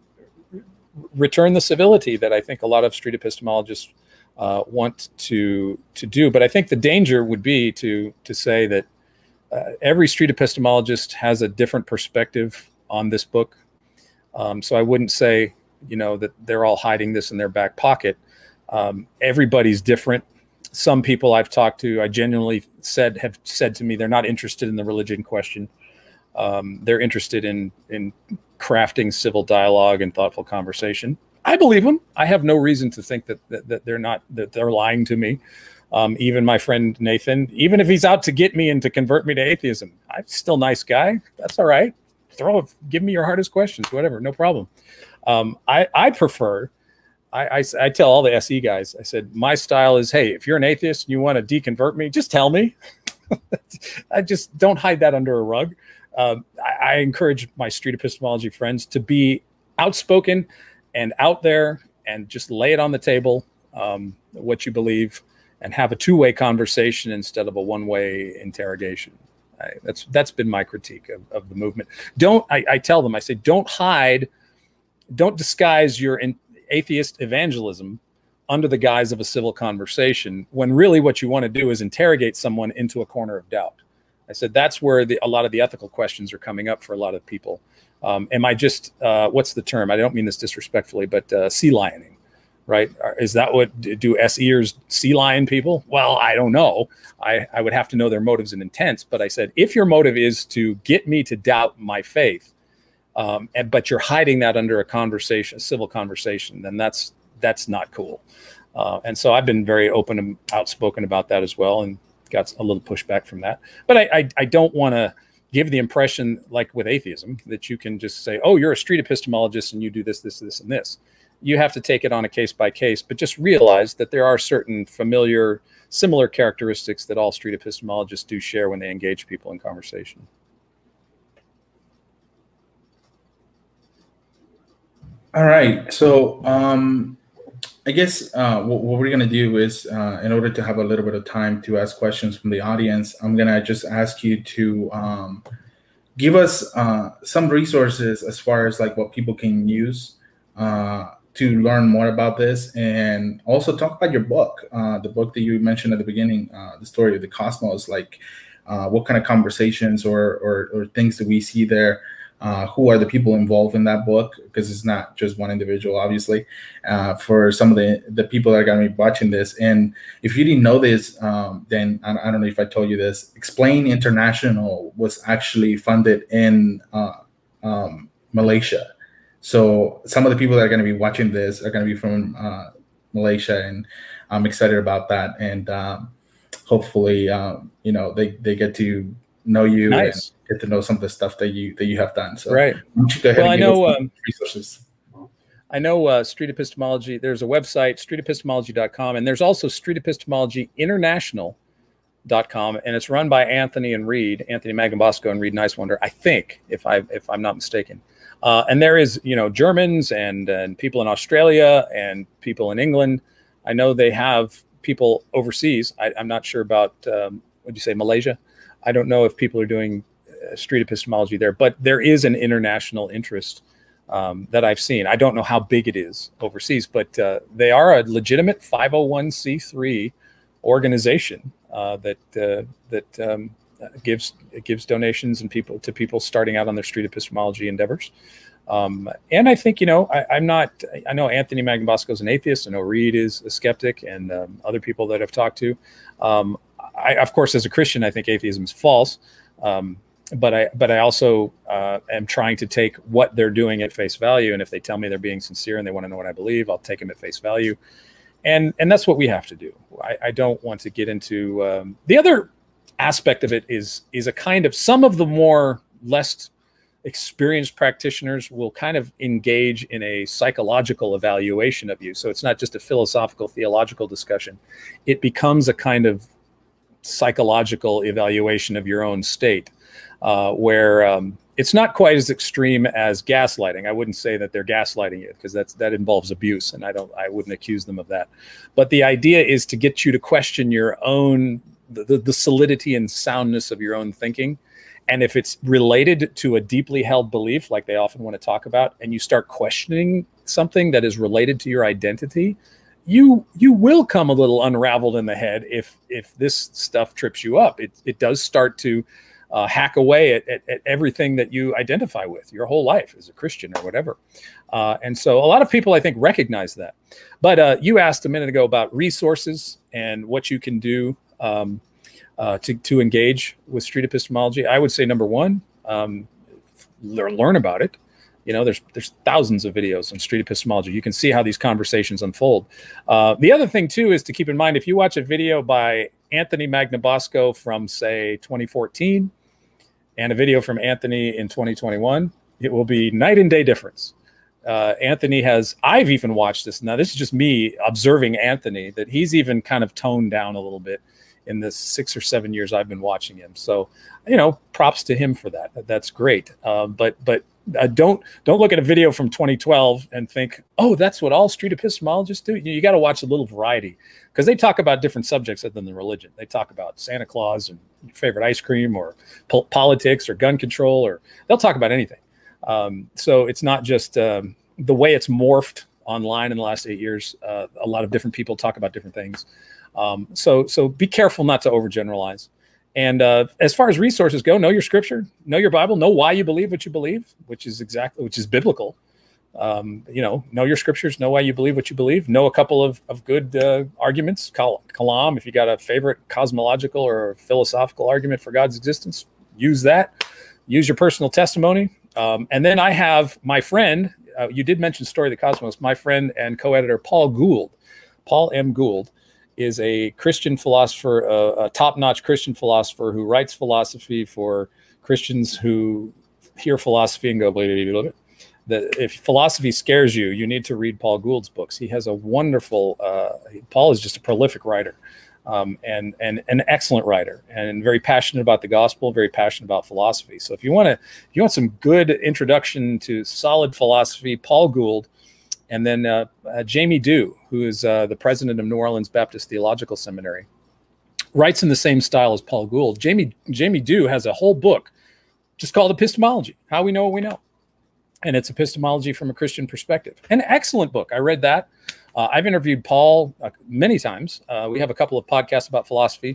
return the civility that I think a lot of street epistemologists uh, want to to do. But I think the danger would be to to say that uh, every street epistemologist has a different perspective on this book. Um, so I wouldn't say, you know, that they're all hiding this in their back pocket. Um, everybody's different. Some people I've talked to, I genuinely said, have said to me, they're not interested in the religion question. Um, they're interested in, in crafting civil dialogue and thoughtful conversation. I believe them. I have no reason to think that that, that they're not that they're lying to me. Um, even my friend Nathan, even if he's out to get me and to convert me to atheism, I'm still a nice guy. That's all right. Throw, give me your hardest questions, whatever, no problem. Um, I, I prefer, I, I, I tell all the S E guys, I said, my style is, hey, if you're an atheist and you want to deconvert me, just tell me. I just don't hide that under a rug. Um, I, I encourage my street epistemology friends to be outspoken and out there and just lay it on the table, um, what you believe, and have a two-way conversation instead of a one-way interrogation. I, that's that's been my critique of, of the movement. Don't I, I tell them, I say, don't hide, don't disguise your in, atheist evangelism under the guise of a civil conversation, when really what you want to do is interrogate someone into a corner of doubt. I said that's where the, a lot of the ethical questions are coming up for a lot of people. Um, am I just, uh, what's the term? I don't mean this disrespectfully, but uh, sea lioning. Right? Is that what do S Eers sea lion people? Well, I don't know. I, I would have to know their motives and intents. But I said, if your motive is to get me to doubt my faith, um, and, but you're hiding that under a conversation, a civil conversation, then that's that's not cool. Uh, and so I've been very open and outspoken about that as well, and got a little pushback from that. But I, I, I don't want to give the impression, like with atheism, that you can just say, oh, you're a street epistemologist and you do this, this, this, and this. You have to take it on a case by case, but just realize that there are certain familiar, similar characteristics that all street epistemologists do share when they engage people in conversation. All right. So um, I guess uh, what, what we're going to do is, uh, in order to have a little bit of time to ask questions from the audience, I'm going to just ask you to um, give us uh, some resources as far as like what people can use uh, to learn more about this, and also talk about your book, uh, the book that you mentioned at the beginning, uh, the story of the cosmos. Like, uh, what kind of conversations or, or or things do we see there? Uh, who are the people involved in that book? Because it's not just one individual, obviously. Uh, for some of the the people that are going to be watching this, and if you didn't know this, um, then I, I don't know if I told you this. Explain International was actually funded in uh, um, Malaysia. So some of the people that are going to be watching this are going to be from uh, Malaysia, and I'm excited about that. And um, hopefully, um, you know, they, they get to know you nice. and get to know some of the stuff that you that you have done. So right. why don't you go ahead well, and I give know us some um, resources. I know uh, Street Epistemology. There's a website, street epistemology dot com, and there's also Street Epistemology International dot com, and it's run by Anthony and Reed, Anthony Magambosco and Reed Nicewonder, I think, if I if I'm not mistaken. Uh, and there is, you know, Germans and and people in Australia and people in England. I know they have people overseas. I, I'm not sure about um, what do you say, Malaysia. I don't know if people are doing uh, street epistemology there, but there is an international interest um, that I've seen. I don't know how big it is overseas, but uh, they are a legitimate five oh one c three organization uh, that uh, that um, gives it gives donations and people to people starting out on their street epistemology endeavors. Um, and I think, you know, I, I'm not, I know Anthony Magambosco is an atheist. I know Reed is a skeptic, and um, other people that I've talked to. Um, I, of course, as a Christian, I think atheism is false. Um, but I, but I also uh, am trying to take what they're doing at face value. And if they tell me they're being sincere and they want to know what I believe, I'll take them at face value. And, and that's what we have to do. I, I don't want to get into, um, the other aspect of it is, is a kind of, some of the more less experienced practitioners will kind of engage in a psychological evaluation of you. So it's not just a philosophical, theological discussion. It becomes a kind of psychological evaluation of your own state, uh, where um, it's not quite as extreme as gaslighting. I wouldn't say that they're gaslighting you, because that's that involves abuse, and I don't, I wouldn't accuse them of that. But the idea is to get you to question your own, the, the solidity and soundness of your own thinking. And if it's related to a deeply held belief, like they often want to talk about, and you start questioning something that is related to your identity, you you will come a little unraveled in the head if if this stuff trips you up. It it does start to uh, hack away at, at, at everything that you identify with your whole life as a Christian or whatever. Uh, and so a lot of people, I think, recognize that. But uh, you asked a minute ago about resources and what you can do um, Uh, to, to engage with street epistemology. I would say, number one, um, learn, learn about it. You know, there's there's thousands of videos on street epistemology. You can see how these conversations unfold. Uh, the other thing too is to keep in mind, if you watch a video by Anthony Magnabosco from say twenty fourteen and a video from Anthony in twenty twenty-one, it will be night and day difference. Uh, Anthony has, I've even watched this. Now, this is just me observing Anthony, that he's even kind of toned down a little bit in the six or seven years I've been watching him. So, you know, props to him for that. That's great. Uh, but but uh, don't don't look at a video from twenty twelve and think, oh, that's what all street epistemologists do. You, you got to watch a little variety, because they talk about different subjects other than religion. They talk about Santa Claus and your favorite ice cream, or po politics, or gun control, or they'll talk about anything. Um, so it's not just um, the way it's morphed online in the last eight years. Uh, a lot of different people talk about different things. Um, so, so be careful not to overgeneralize. And uh, as far as resources go, know your scripture, know your Bible, know why you believe what you believe, which is exactly, which is biblical. Um, you know, know your scriptures, know why you believe what you believe, know a couple of, of good uh, arguments. Kal Kalam, if you got a favorite cosmological or philosophical argument for God's existence, use that. Use your personal testimony. Um, and then I have my friend, uh, you did mention Story of the Cosmos, my friend and co-editor Paul Gould. Paul M. Gould is a Christian philosopher, uh, a top-notch Christian philosopher who writes philosophy for Christians who hear philosophy and go, blah, blah, blah, blah. That if philosophy scares you, you need to read Paul Gould's books. He has a wonderful, uh, Paul is just a prolific writer. Um, and, and an excellent writer, and very passionate about the gospel, very passionate about philosophy. So if you want to, if you want some good introduction to solid philosophy, Paul Gould, and then uh, uh, Jamie Dew, who is uh, the president of New Orleans Baptist Theological Seminary, writes in the same style as Paul Gould. Jamie, Jamie Dew has a whole book just called Epistemology, How We Know What We Know. And it's epistemology from a Christian perspective. An excellent book. I read that. Uh, I've interviewed Paul uh, many times. Uh, we have a couple of podcasts about philosophy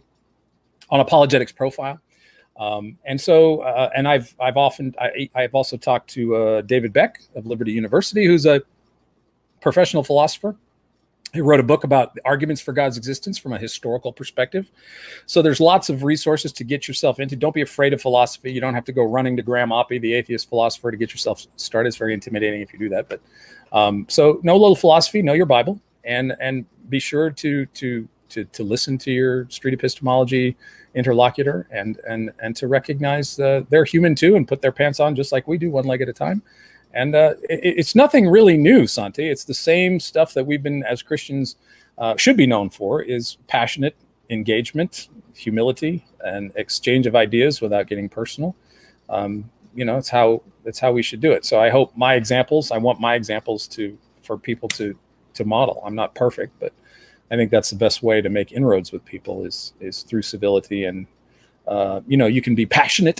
on Apologetics Profile. Um, and so, uh, and I've, I've often, I, I've also talked to uh, David Beck of Liberty University, who's a professional philosopher. He wrote a book about the arguments for God's existence from a historical perspective. So there's lots of resources to get yourself into. Don't be afraid of philosophy. You don't have to go running to Graham Oppy, the atheist philosopher, to get yourself started. It's very intimidating if you do that. But um, so know a little philosophy, know your Bible, and and be sure to to to to listen to your street epistemology interlocutor, and and and to recognize uh, they're human too, and put their pants on just like we do, one leg at a time. And uh, it, it's nothing really new, Santi. It's the same stuff that we've been, as Christians, uh, should be known for, is passionate engagement, humility, and exchange of ideas without getting personal. Um, you know, it's how it's how we should do it. So I hope my examples, I want my examples to for people to to model. I'm not perfect, but I think that's the best way to make inroads with people is is through civility. And uh, you know, you can be passionate,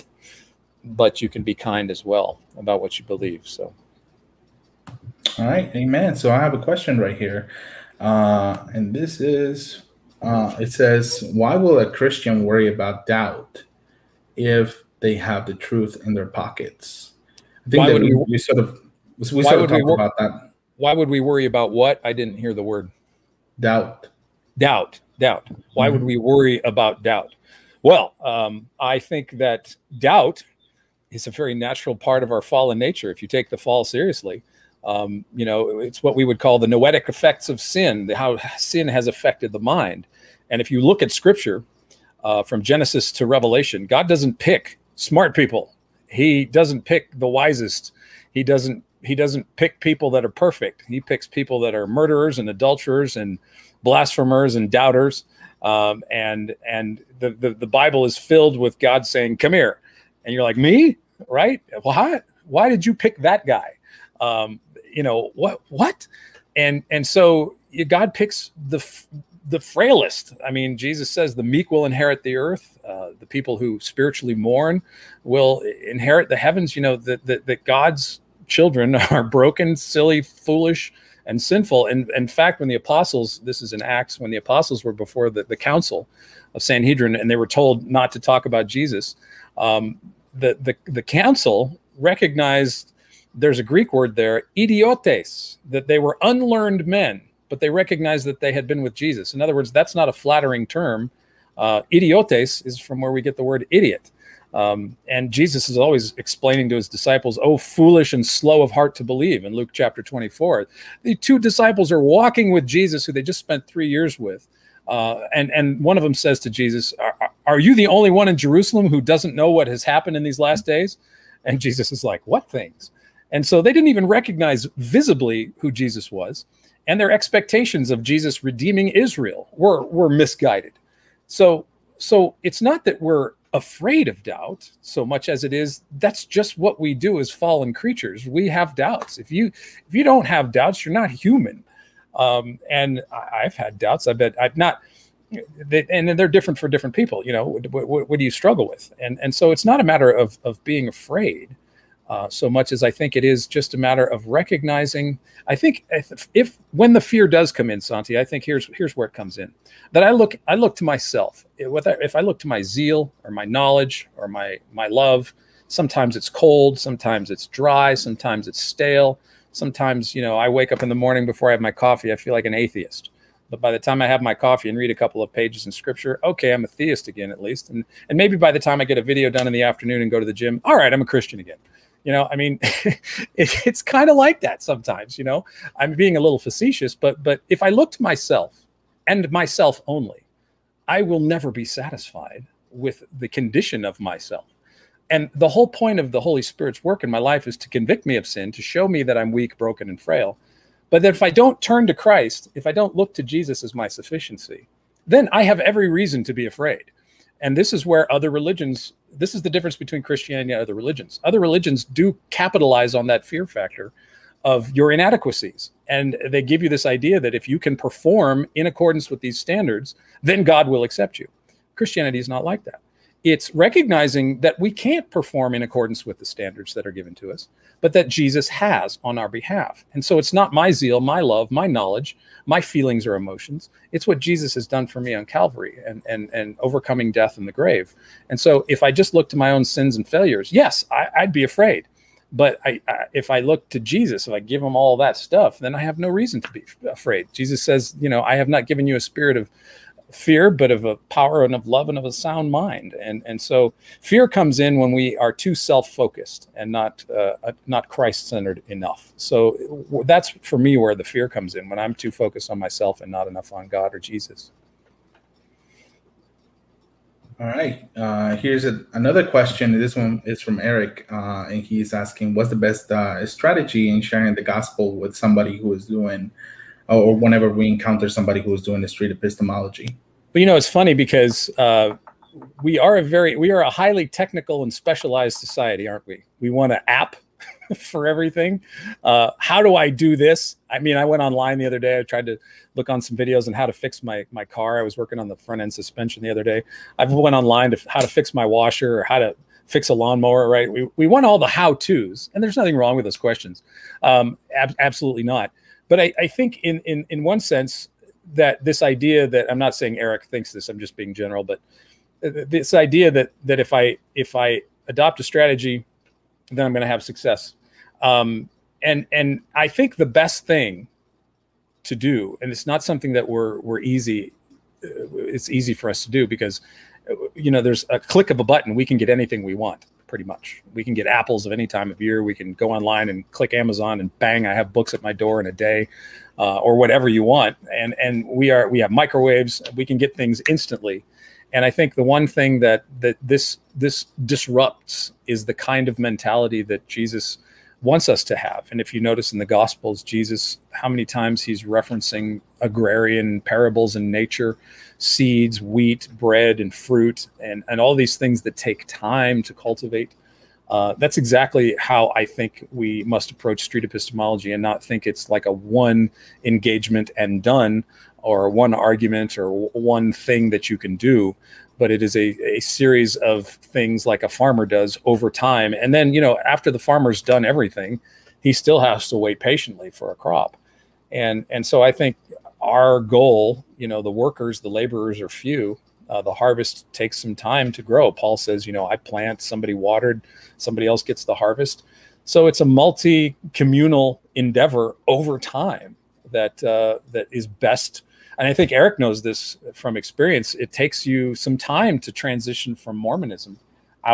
but you can be kind as well about what you believe. So, all right, amen. So I have a question right here, uh, and this is, uh, it says, why will a Christian worry about doubt if they have the truth in their pockets? I think why that would we, we, we sort of we sort of talked we about that. Why would we worry about what? I didn't hear the word. Doubt. Doubt. Doubt. Why mm-hmm. would we worry about doubt? Well, um, I think that doubt is a very natural part of our fallen nature. If you take the fall seriously, um, you know, it's what we would call the noetic effects of sin, how sin has affected the mind. And if you look at scripture uh, from Genesis to Revelation, God doesn't pick smart people. He doesn't pick the wisest. He doesn't, he doesn't pick people that are perfect. He picks people that are murderers and adulterers and blasphemers and doubters. Um, and and the, the, the Bible is filled with God saying, come here. And you're like, me? Right? Why? Why did you pick that guy? Um, you know, what, what? And, and so God picks the, the frailest. I mean, Jesus says the meek will inherit the earth. Uh, the people who spiritually mourn will inherit the heavens. You know, that, that, that God's children are broken, silly, foolish, and sinful. And in fact, when the apostles, this is in Acts, when the apostles were before the, the council of Sanhedrin, and they were told not to talk about Jesus, um, the, the, the council recognized, there's a Greek word there, idiotes, that they were unlearned men, but they recognized that they had been with Jesus. In other words, that's not a flattering term. Uh, idiotes is from where we get the word idiot. Um, and Jesus is always explaining to his disciples, "Oh, foolish and slow of heart to believe," in Luke chapter twenty-four. The two disciples are walking with Jesus, who they just spent three years with. Uh, and, and one of them says to Jesus, are, are you the only one in Jerusalem who doesn't know what has happened in these last days? And Jesus is like, what things? And so they didn't even recognize visibly who Jesus was. And their expectations of Jesus redeeming Israel were, were misguided. So, so it's not that we're afraid of doubt so much as it is that's just what we do as fallen creatures. We have doubts. If you if you don't have doubts, you're not human. Um, and I, I've had doubts. I bet I've not. They, and they're different for different people. You know, what, what, what do you struggle with? And and so it's not a matter of of being afraid uh, so much as I think it is just a matter of recognizing. I think if, if when the fear does come in, Santi, I think here's here's where it comes in. That I look I look to myself. If I look to my zeal or my knowledge or my my love, sometimes it's cold, sometimes it's dry, sometimes it's stale. Sometimes, you know, I wake up in the morning before I have my coffee, I feel like an atheist. But by the time I have my coffee and read a couple of pages in scripture, okay, I'm a theist again, at least. And and maybe by the time I get a video done in the afternoon and go to the gym, all right, I'm a Christian again. You know, I mean, it, it's kind of like that sometimes, you know. I'm being a little facetious, but but if I look to myself and myself only, I will never be satisfied with the condition of myself. And the whole point of the Holy Spirit's work in my life is to convict me of sin, to show me that I'm weak, broken, and frail. But that if I don't turn to Christ, if I don't look to Jesus as my sufficiency, then I have every reason to be afraid. And this is where other religions, this is the difference between Christianity and other religions. Other religions do capitalize on that fear factor of your inadequacies. And they give you this idea that if you can perform in accordance with these standards, then God will accept you. Christianity is not like that. It's recognizing that we can't perform in accordance with the standards that are given to us, but that Jesus has on our behalf. And so it's not my zeal, my love, my knowledge, my feelings or emotions. It's what Jesus has done for me on Calvary and, and, and overcoming death in the grave. And so if I just look to my own sins and failures, yes, I, I'd be afraid. But I, I, if I look to Jesus, if I give him all that stuff, then I have no reason to be afraid. Jesus says, you know, I have not given you a spirit of fear, but of a power and of love and of a sound mind. And and so fear comes in when we are too self-focused and not uh, not Christ-centered enough. So that's for me where the fear comes in, when I'm too focused on myself and not enough on God or Jesus. All right. Uh, here's a, another question. This one is from Eric, uh, and he's asking, what's the best uh, strategy in sharing the gospel with somebody who is doing, or whenever we encounter somebody who is doing the street epistemology? But you know, it's funny because uh, we are a very, we are a highly technical and specialized society, aren't we? We want an app for everything. Uh, how do I do this? I mean, I went online the other day. I tried to look on some videos on how to fix my my car. I was working on the front end suspension the other day. I went online to how to fix my washer or how to fix a lawnmower, right? We we want all the how-tos, and there's nothing wrong with those questions. Um, ab- absolutely not. But I, I think in, in, in one sense that this idea that, I'm not saying Eric thinks this, I'm just being general, but this idea that that if I if I adopt a strategy, then I'm going to have success. Um, and and I think the best thing to do, and it's not something that we're we're easy, it's easy for us to do because, you know, there's a click of a button, we can get anything we want. Pretty much. We can get apples of any time of year. We can go online and click Amazon and bang, I have books at my door in a day, uh, or whatever you want. And and we are we have microwaves. We can get things instantly. And I think the one thing that that this this disrupts is the kind of mentality that Jesus wants us to have. And if you notice in the Gospels, Jesus, how many times he's referencing agrarian parables in nature, seeds, wheat, bread, and fruit, and, and all these things that take time to cultivate. Uh, that's exactly how I think we must approach street epistemology, and not think it's like a one engagement and done, or one argument or one thing that you can do, but it is a, a series of things like a farmer does over time. And then, you know, after the farmer's done everything, he still has to wait patiently for a crop. And, and so I think our goal, you know, the workers, the laborers are few. Uh, the harvest takes some time to grow. Paul says, you know, I plant, somebody watered, somebody else gets the harvest. So it's a multi-communal endeavor over time that uh, that is best. And I think Eric knows this from experience. It takes you some time to transition from Mormonism out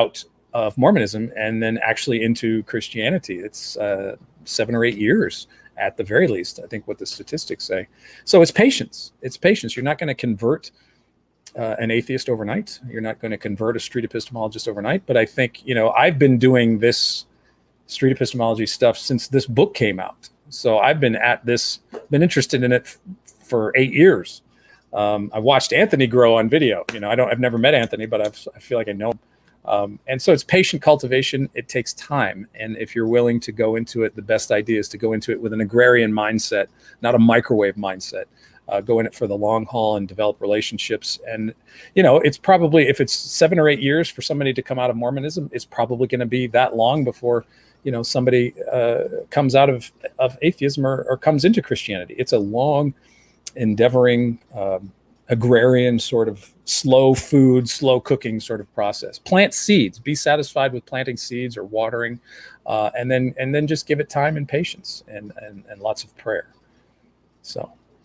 of Mormonism and then actually into Christianity. It's uh, seven or eight years at the very least, I think what the statistics say. So it's patience. It's patience. You're not going to convert uh, an atheist overnight. You're not going to convert a street epistemologist overnight. But I think, you know, I've been doing this street epistemology stuff since this book came out. So I've been at this, been interested in it f- for eight years. Um, I watched Anthony grow on video. You know, I don't, I've never met Anthony, but I've, I feel like I know him. Um, and so it's patient cultivation. It takes time. And if you're willing to go into it, the best idea is to go into it with an agrarian mindset, not a microwave mindset. Uh, go in it for the long haul and develop relationships. And, you know, it's probably, if it's seven or eight years for somebody to come out of Mormonism, it's probably going to be that long before, you know, somebody uh, comes out of, of atheism or, or comes into Christianity. It's a long, endeavoring, um, agrarian sort of slow food, slow cooking sort of process. Plant seeds, be satisfied with planting seeds or watering, uh, and then and then just give it time and patience and, and, and lots of prayer. So.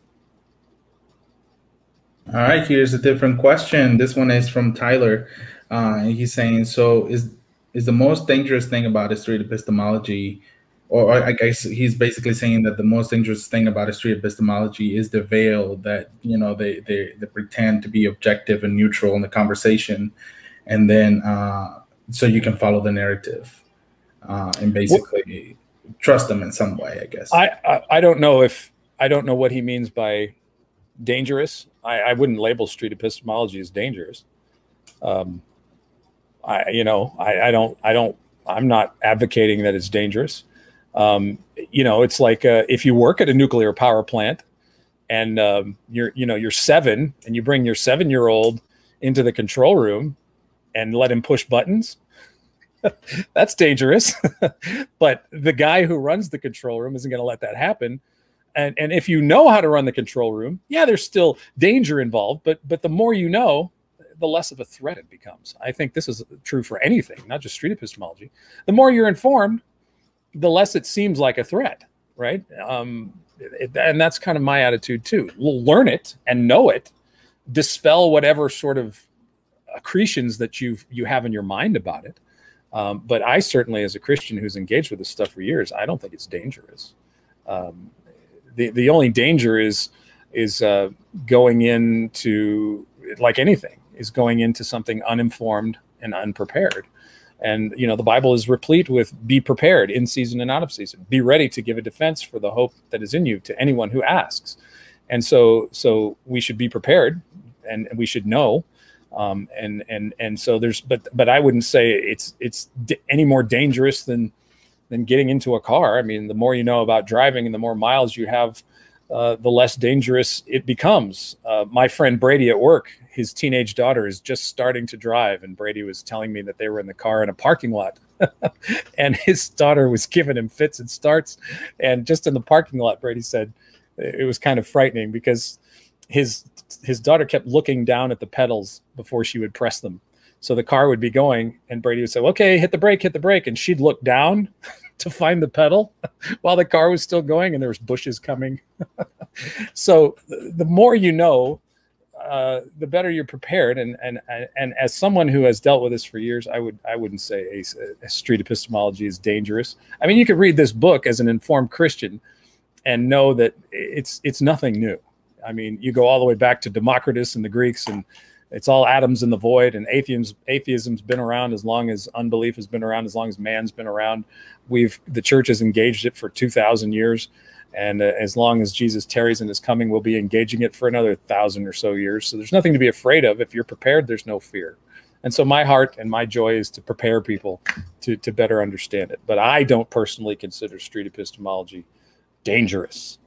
All right, here's a different question. This one is from Tyler. Uh, and he's saying, so is is the most dangerous thing about a street epistemology, or I guess he's basically saying that the most dangerous thing about a street epistemology is the veil that, you know, they, they, they pretend to be objective and neutral in the conversation. And then uh, so you can follow the narrative uh, and basically well, trust them in some way, I guess. I, I, I don't know if, I don't know what he means by dangerous. I, I wouldn't label street epistemology as dangerous. Um, I, you know, I, I don't, I don't, I'm not advocating that it's dangerous. Um, you know, it's like uh, if you work at a nuclear power plant and um, you're, you know, you're seven and you bring your seven-year-old into the control room and let him push buttons, that's dangerous. But the guy who runs the control room isn't going to let that happen. And and if you know how to run the control room, yeah, there's still danger involved, but but the more you know, the less of a threat it becomes. I think this is true for anything, not just street epistemology. The more you're informed, the less it seems like a threat, right? Um, it, and that's kind of my attitude too. Learn it and know it, dispel whatever sort of accretions that you you have in your mind about it. Um, but I certainly, as a Christian who's engaged with this stuff for years, I don't think it's dangerous. Um, the the only danger is is uh, going into, like anything, is going into something uninformed and unprepared. And, you know, the Bible is replete with be prepared in season and out of season. Be ready to give a defense for the hope that is in you to anyone who asks. And so so we should be prepared and, and we should know. Um, and and and so there's but but I wouldn't say it's it's d- any more dangerous than than getting into a car. I mean, the more you know about driving and the more miles you have, uh, the less dangerous it becomes. Uh, my friend Brady at work, his teenage daughter is just starting to drive, and Brady was telling me that they were in the car in a parking lot and his daughter was giving him fits and starts. And just in the parking lot, Brady said it was kind of frightening because his his daughter kept looking down at the pedals before she would press them. So the car would be going and Brady would say, okay, hit the brake, hit the brake. And she'd look down to find the pedal while the car was still going and there was bushes coming. So the more you know, uh, the better you're prepared. And, and, and as someone who has dealt with this for years, I would, I wouldn't say a, a street epistemology is dangerous. I mean, you could read this book as an informed Christian and know that it's, it's nothing new. I mean, you go all the way back to Democritus and the Greeks, and it's all atoms in the void, and atheism's, atheism's been around as long as unbelief has been around, as long as man's been around. We've, the church has engaged it for two thousand years. And uh, as long as Jesus tarries and is coming, we'll be engaging it for another thousand or so years. So there's nothing to be afraid of. If you're prepared, there's no fear. And so my heart and my joy is to prepare people to, to better understand it. But I don't personally consider street epistemology dangerous.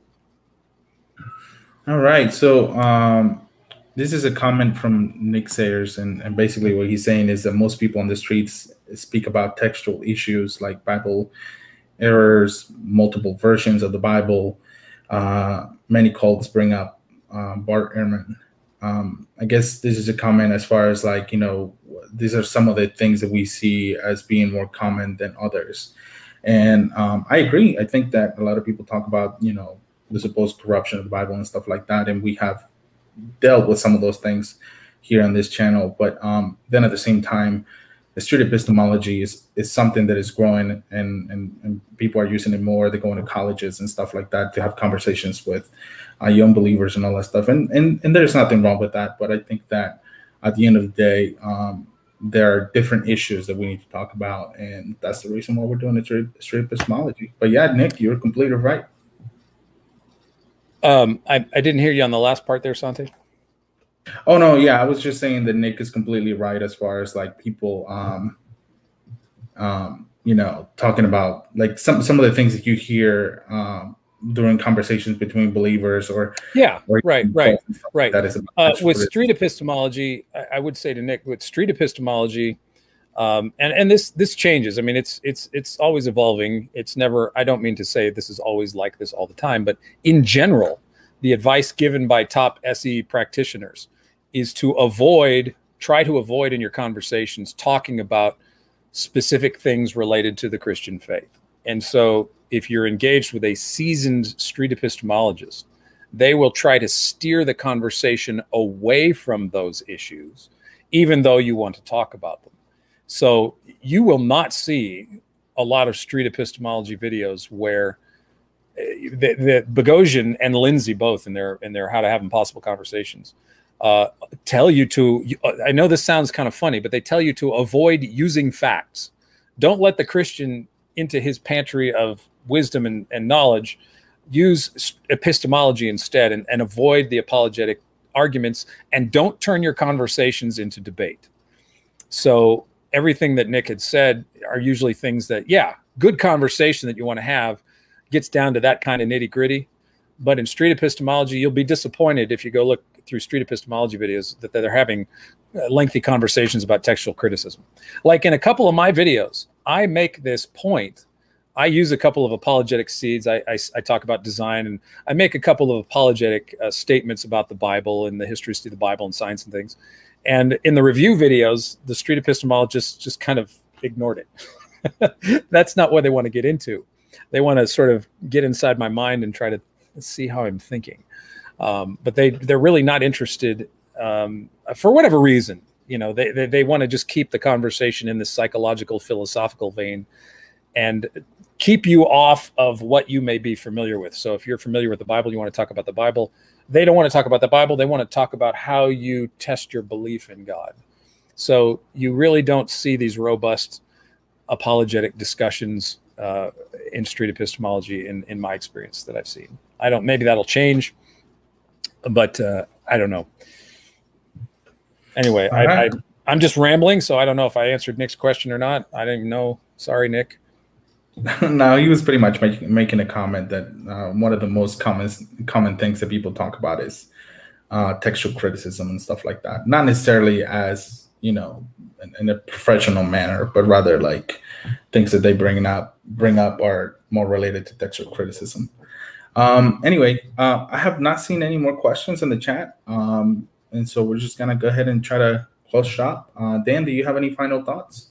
All right. So um, this is a comment from Nick Sayers. And, and basically what he's saying is that most people on the streets speak about textual issues like Bible errors, multiple versions of the Bible. Uh, many cults bring up uh, Bart Ehrman. Um, I guess this is a comment as far as like, you know, these are some of the things that we see as being more common than others. And um, I agree. I think that a lot of people talk about, you know, the supposed corruption of the Bible and stuff like that. And we have dealt with some of those things here on this channel. But um, then at the same time, the street epistemology is is something that is growing, and and, and people are using it more. They're going to colleges and stuff like that to have conversations with uh, young believers and all that stuff. And, and and there's nothing wrong with that. But I think that at the end of the day, um, there are different issues that we need to talk about, and that's the reason why we're doing the street, street epistemology. But yeah, Nick, you're completely right. Um, I, I didn't hear you on the last part there, Santi. Oh no, yeah, I was just saying that Nick is completely right as far as like people, um, um, you know, talking about like some some of the things that you hear um, during conversations between believers, or yeah, or right, right, right. That is uh, with street epistemology. I, I would say to Nick, with street epistemology, um, and and this this changes. I mean, it's it's it's always evolving. It's never. I don't mean to say this is always like this all the time, but in general, the advice given by top S E practitioners is to avoid, try to avoid in your conversations talking about specific things related to the Christian faith. And so if you're engaged with a seasoned street epistemologist, they will try to steer the conversation away from those issues, even though you want to talk about them. So you will not see a lot of street epistemology videos where the, the Boghossian and Lindsay both in their in their How to Have Impossible Conversations uh, tell you to, I know this sounds kind of funny, but they tell you to avoid using facts. Don't let the Christian into his pantry of wisdom and, and knowledge. Use epistemology instead, and, and avoid the apologetic arguments, and don't turn your conversations into debate. So everything that Nick had said are usually things that, yeah, good conversation that you want to have gets down to that kind of nitty gritty. But in street epistemology, you'll be disappointed if you go look through street epistemology videos that they're having lengthy conversations about textual criticism. Like in a couple of my videos, I make this point. I use a couple of apologetic seeds. I, I, I talk about design, and I make a couple of apologetic uh, statements about the Bible and the history of the Bible and science and things. And in the review videos, the street epistemologists just kind of ignored it. That's not what they want to get into. They want to sort of get inside my mind and try to see how I'm thinking. Um, but they, they're really not interested um, for whatever reason. You know, they, they, they want to just keep the conversation in this psychological, philosophical vein and keep you off of what you may be familiar with. So if you're familiar with the Bible, you want to talk about the Bible. They don't want to talk about the Bible. They want to talk about how you test your belief in God. So you really don't see these robust apologetic discussions uh, in street epistemology in, in my experience that I've seen. I don't, maybe that'll change, but uh, I don't know. Anyway, I, I, I'm just rambling, so I don't know if I answered Nick's question or not. I didn't even know. Sorry, Nick. No, he was pretty much making making a comment that uh, one of the most common common things that people talk about is uh, textual criticism and stuff like that. Not necessarily as, you know, in, in a professional manner, but rather like things that they bring up bring up are more related to textual criticism. Um, anyway, uh, I have not seen any more questions in the chat, um, and so we're just gonna go ahead and try to close shop. Uh, Dan, do you have any final thoughts?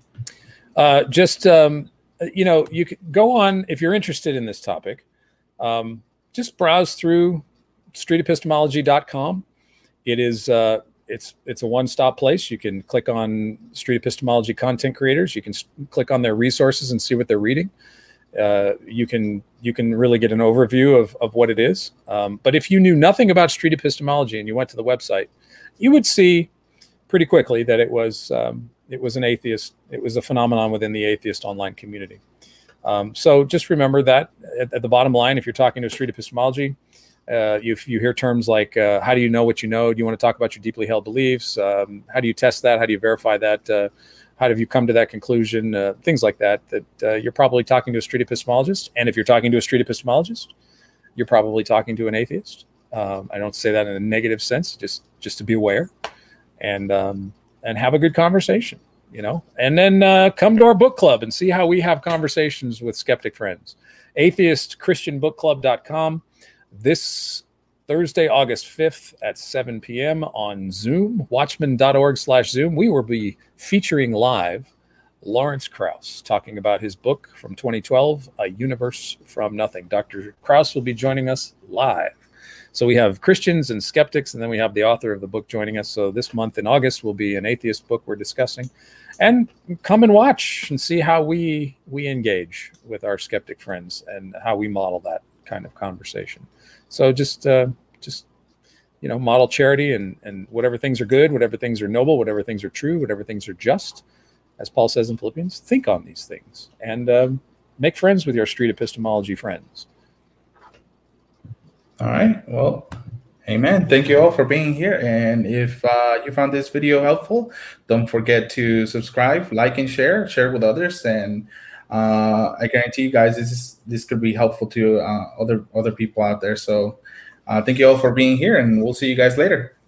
Uh, just. Um You know, you could go on, if you're interested in this topic, um, just browse through street epistemology dot com. It is, uh, it's, it's a one-stop place. You can click on street epistemology content creators. You can click on their resources and see what they're reading. Uh, you can, you can really get an overview of, of what it is. Um, but if you knew nothing about street epistemology and you went to the website, you would see pretty quickly that it was, um, it was an atheist. It was a phenomenon within the atheist online community. Um, so just remember that at, at the bottom line, if you're talking to street epistemology, uh, you, you hear terms like, uh, how do you know what you know? Do you want to talk about your deeply held beliefs? Um, how do you test that? How do you verify that? Uh, how have you come to that conclusion? Uh, things like that, that uh, you're probably talking to a street epistemologist. And if you're talking to a street epistemologist, you're probably talking to an atheist. Um, I don't say that in a negative sense, just, just to be aware. And, um, and have a good conversation, you know, and then uh, come to our book club and see how we have conversations with skeptic friends. atheist christian book club dot com. This Thursday, August fifth at seven p m on Zoom, watchman dot org slash Zoom. We will be featuring live Lawrence Krauss talking about his book from twenty twelve, A Universe from Nothing. Doctor Krauss will be joining us live. So we have Christians and skeptics, and then we have the author of the book joining us. So this month in August will be an atheist book we're discussing. and come and watch and see how we we engage with our skeptic friends and how we model that kind of conversation. So just uh, just you know, model charity and and whatever things are good, whatever things are noble, whatever things are true, whatever things are just, as Paul says in Philippians, think on these things and um, make friends with your street epistemology friends. All right. Well, amen. Thank you all for being here. And if uh, you found this video helpful, don't forget to subscribe, like, and share. Share with others. And uh, I guarantee you guys, this is, this could be helpful to uh, other other people out there. So uh, thank you all for being here, and we'll see you guys later.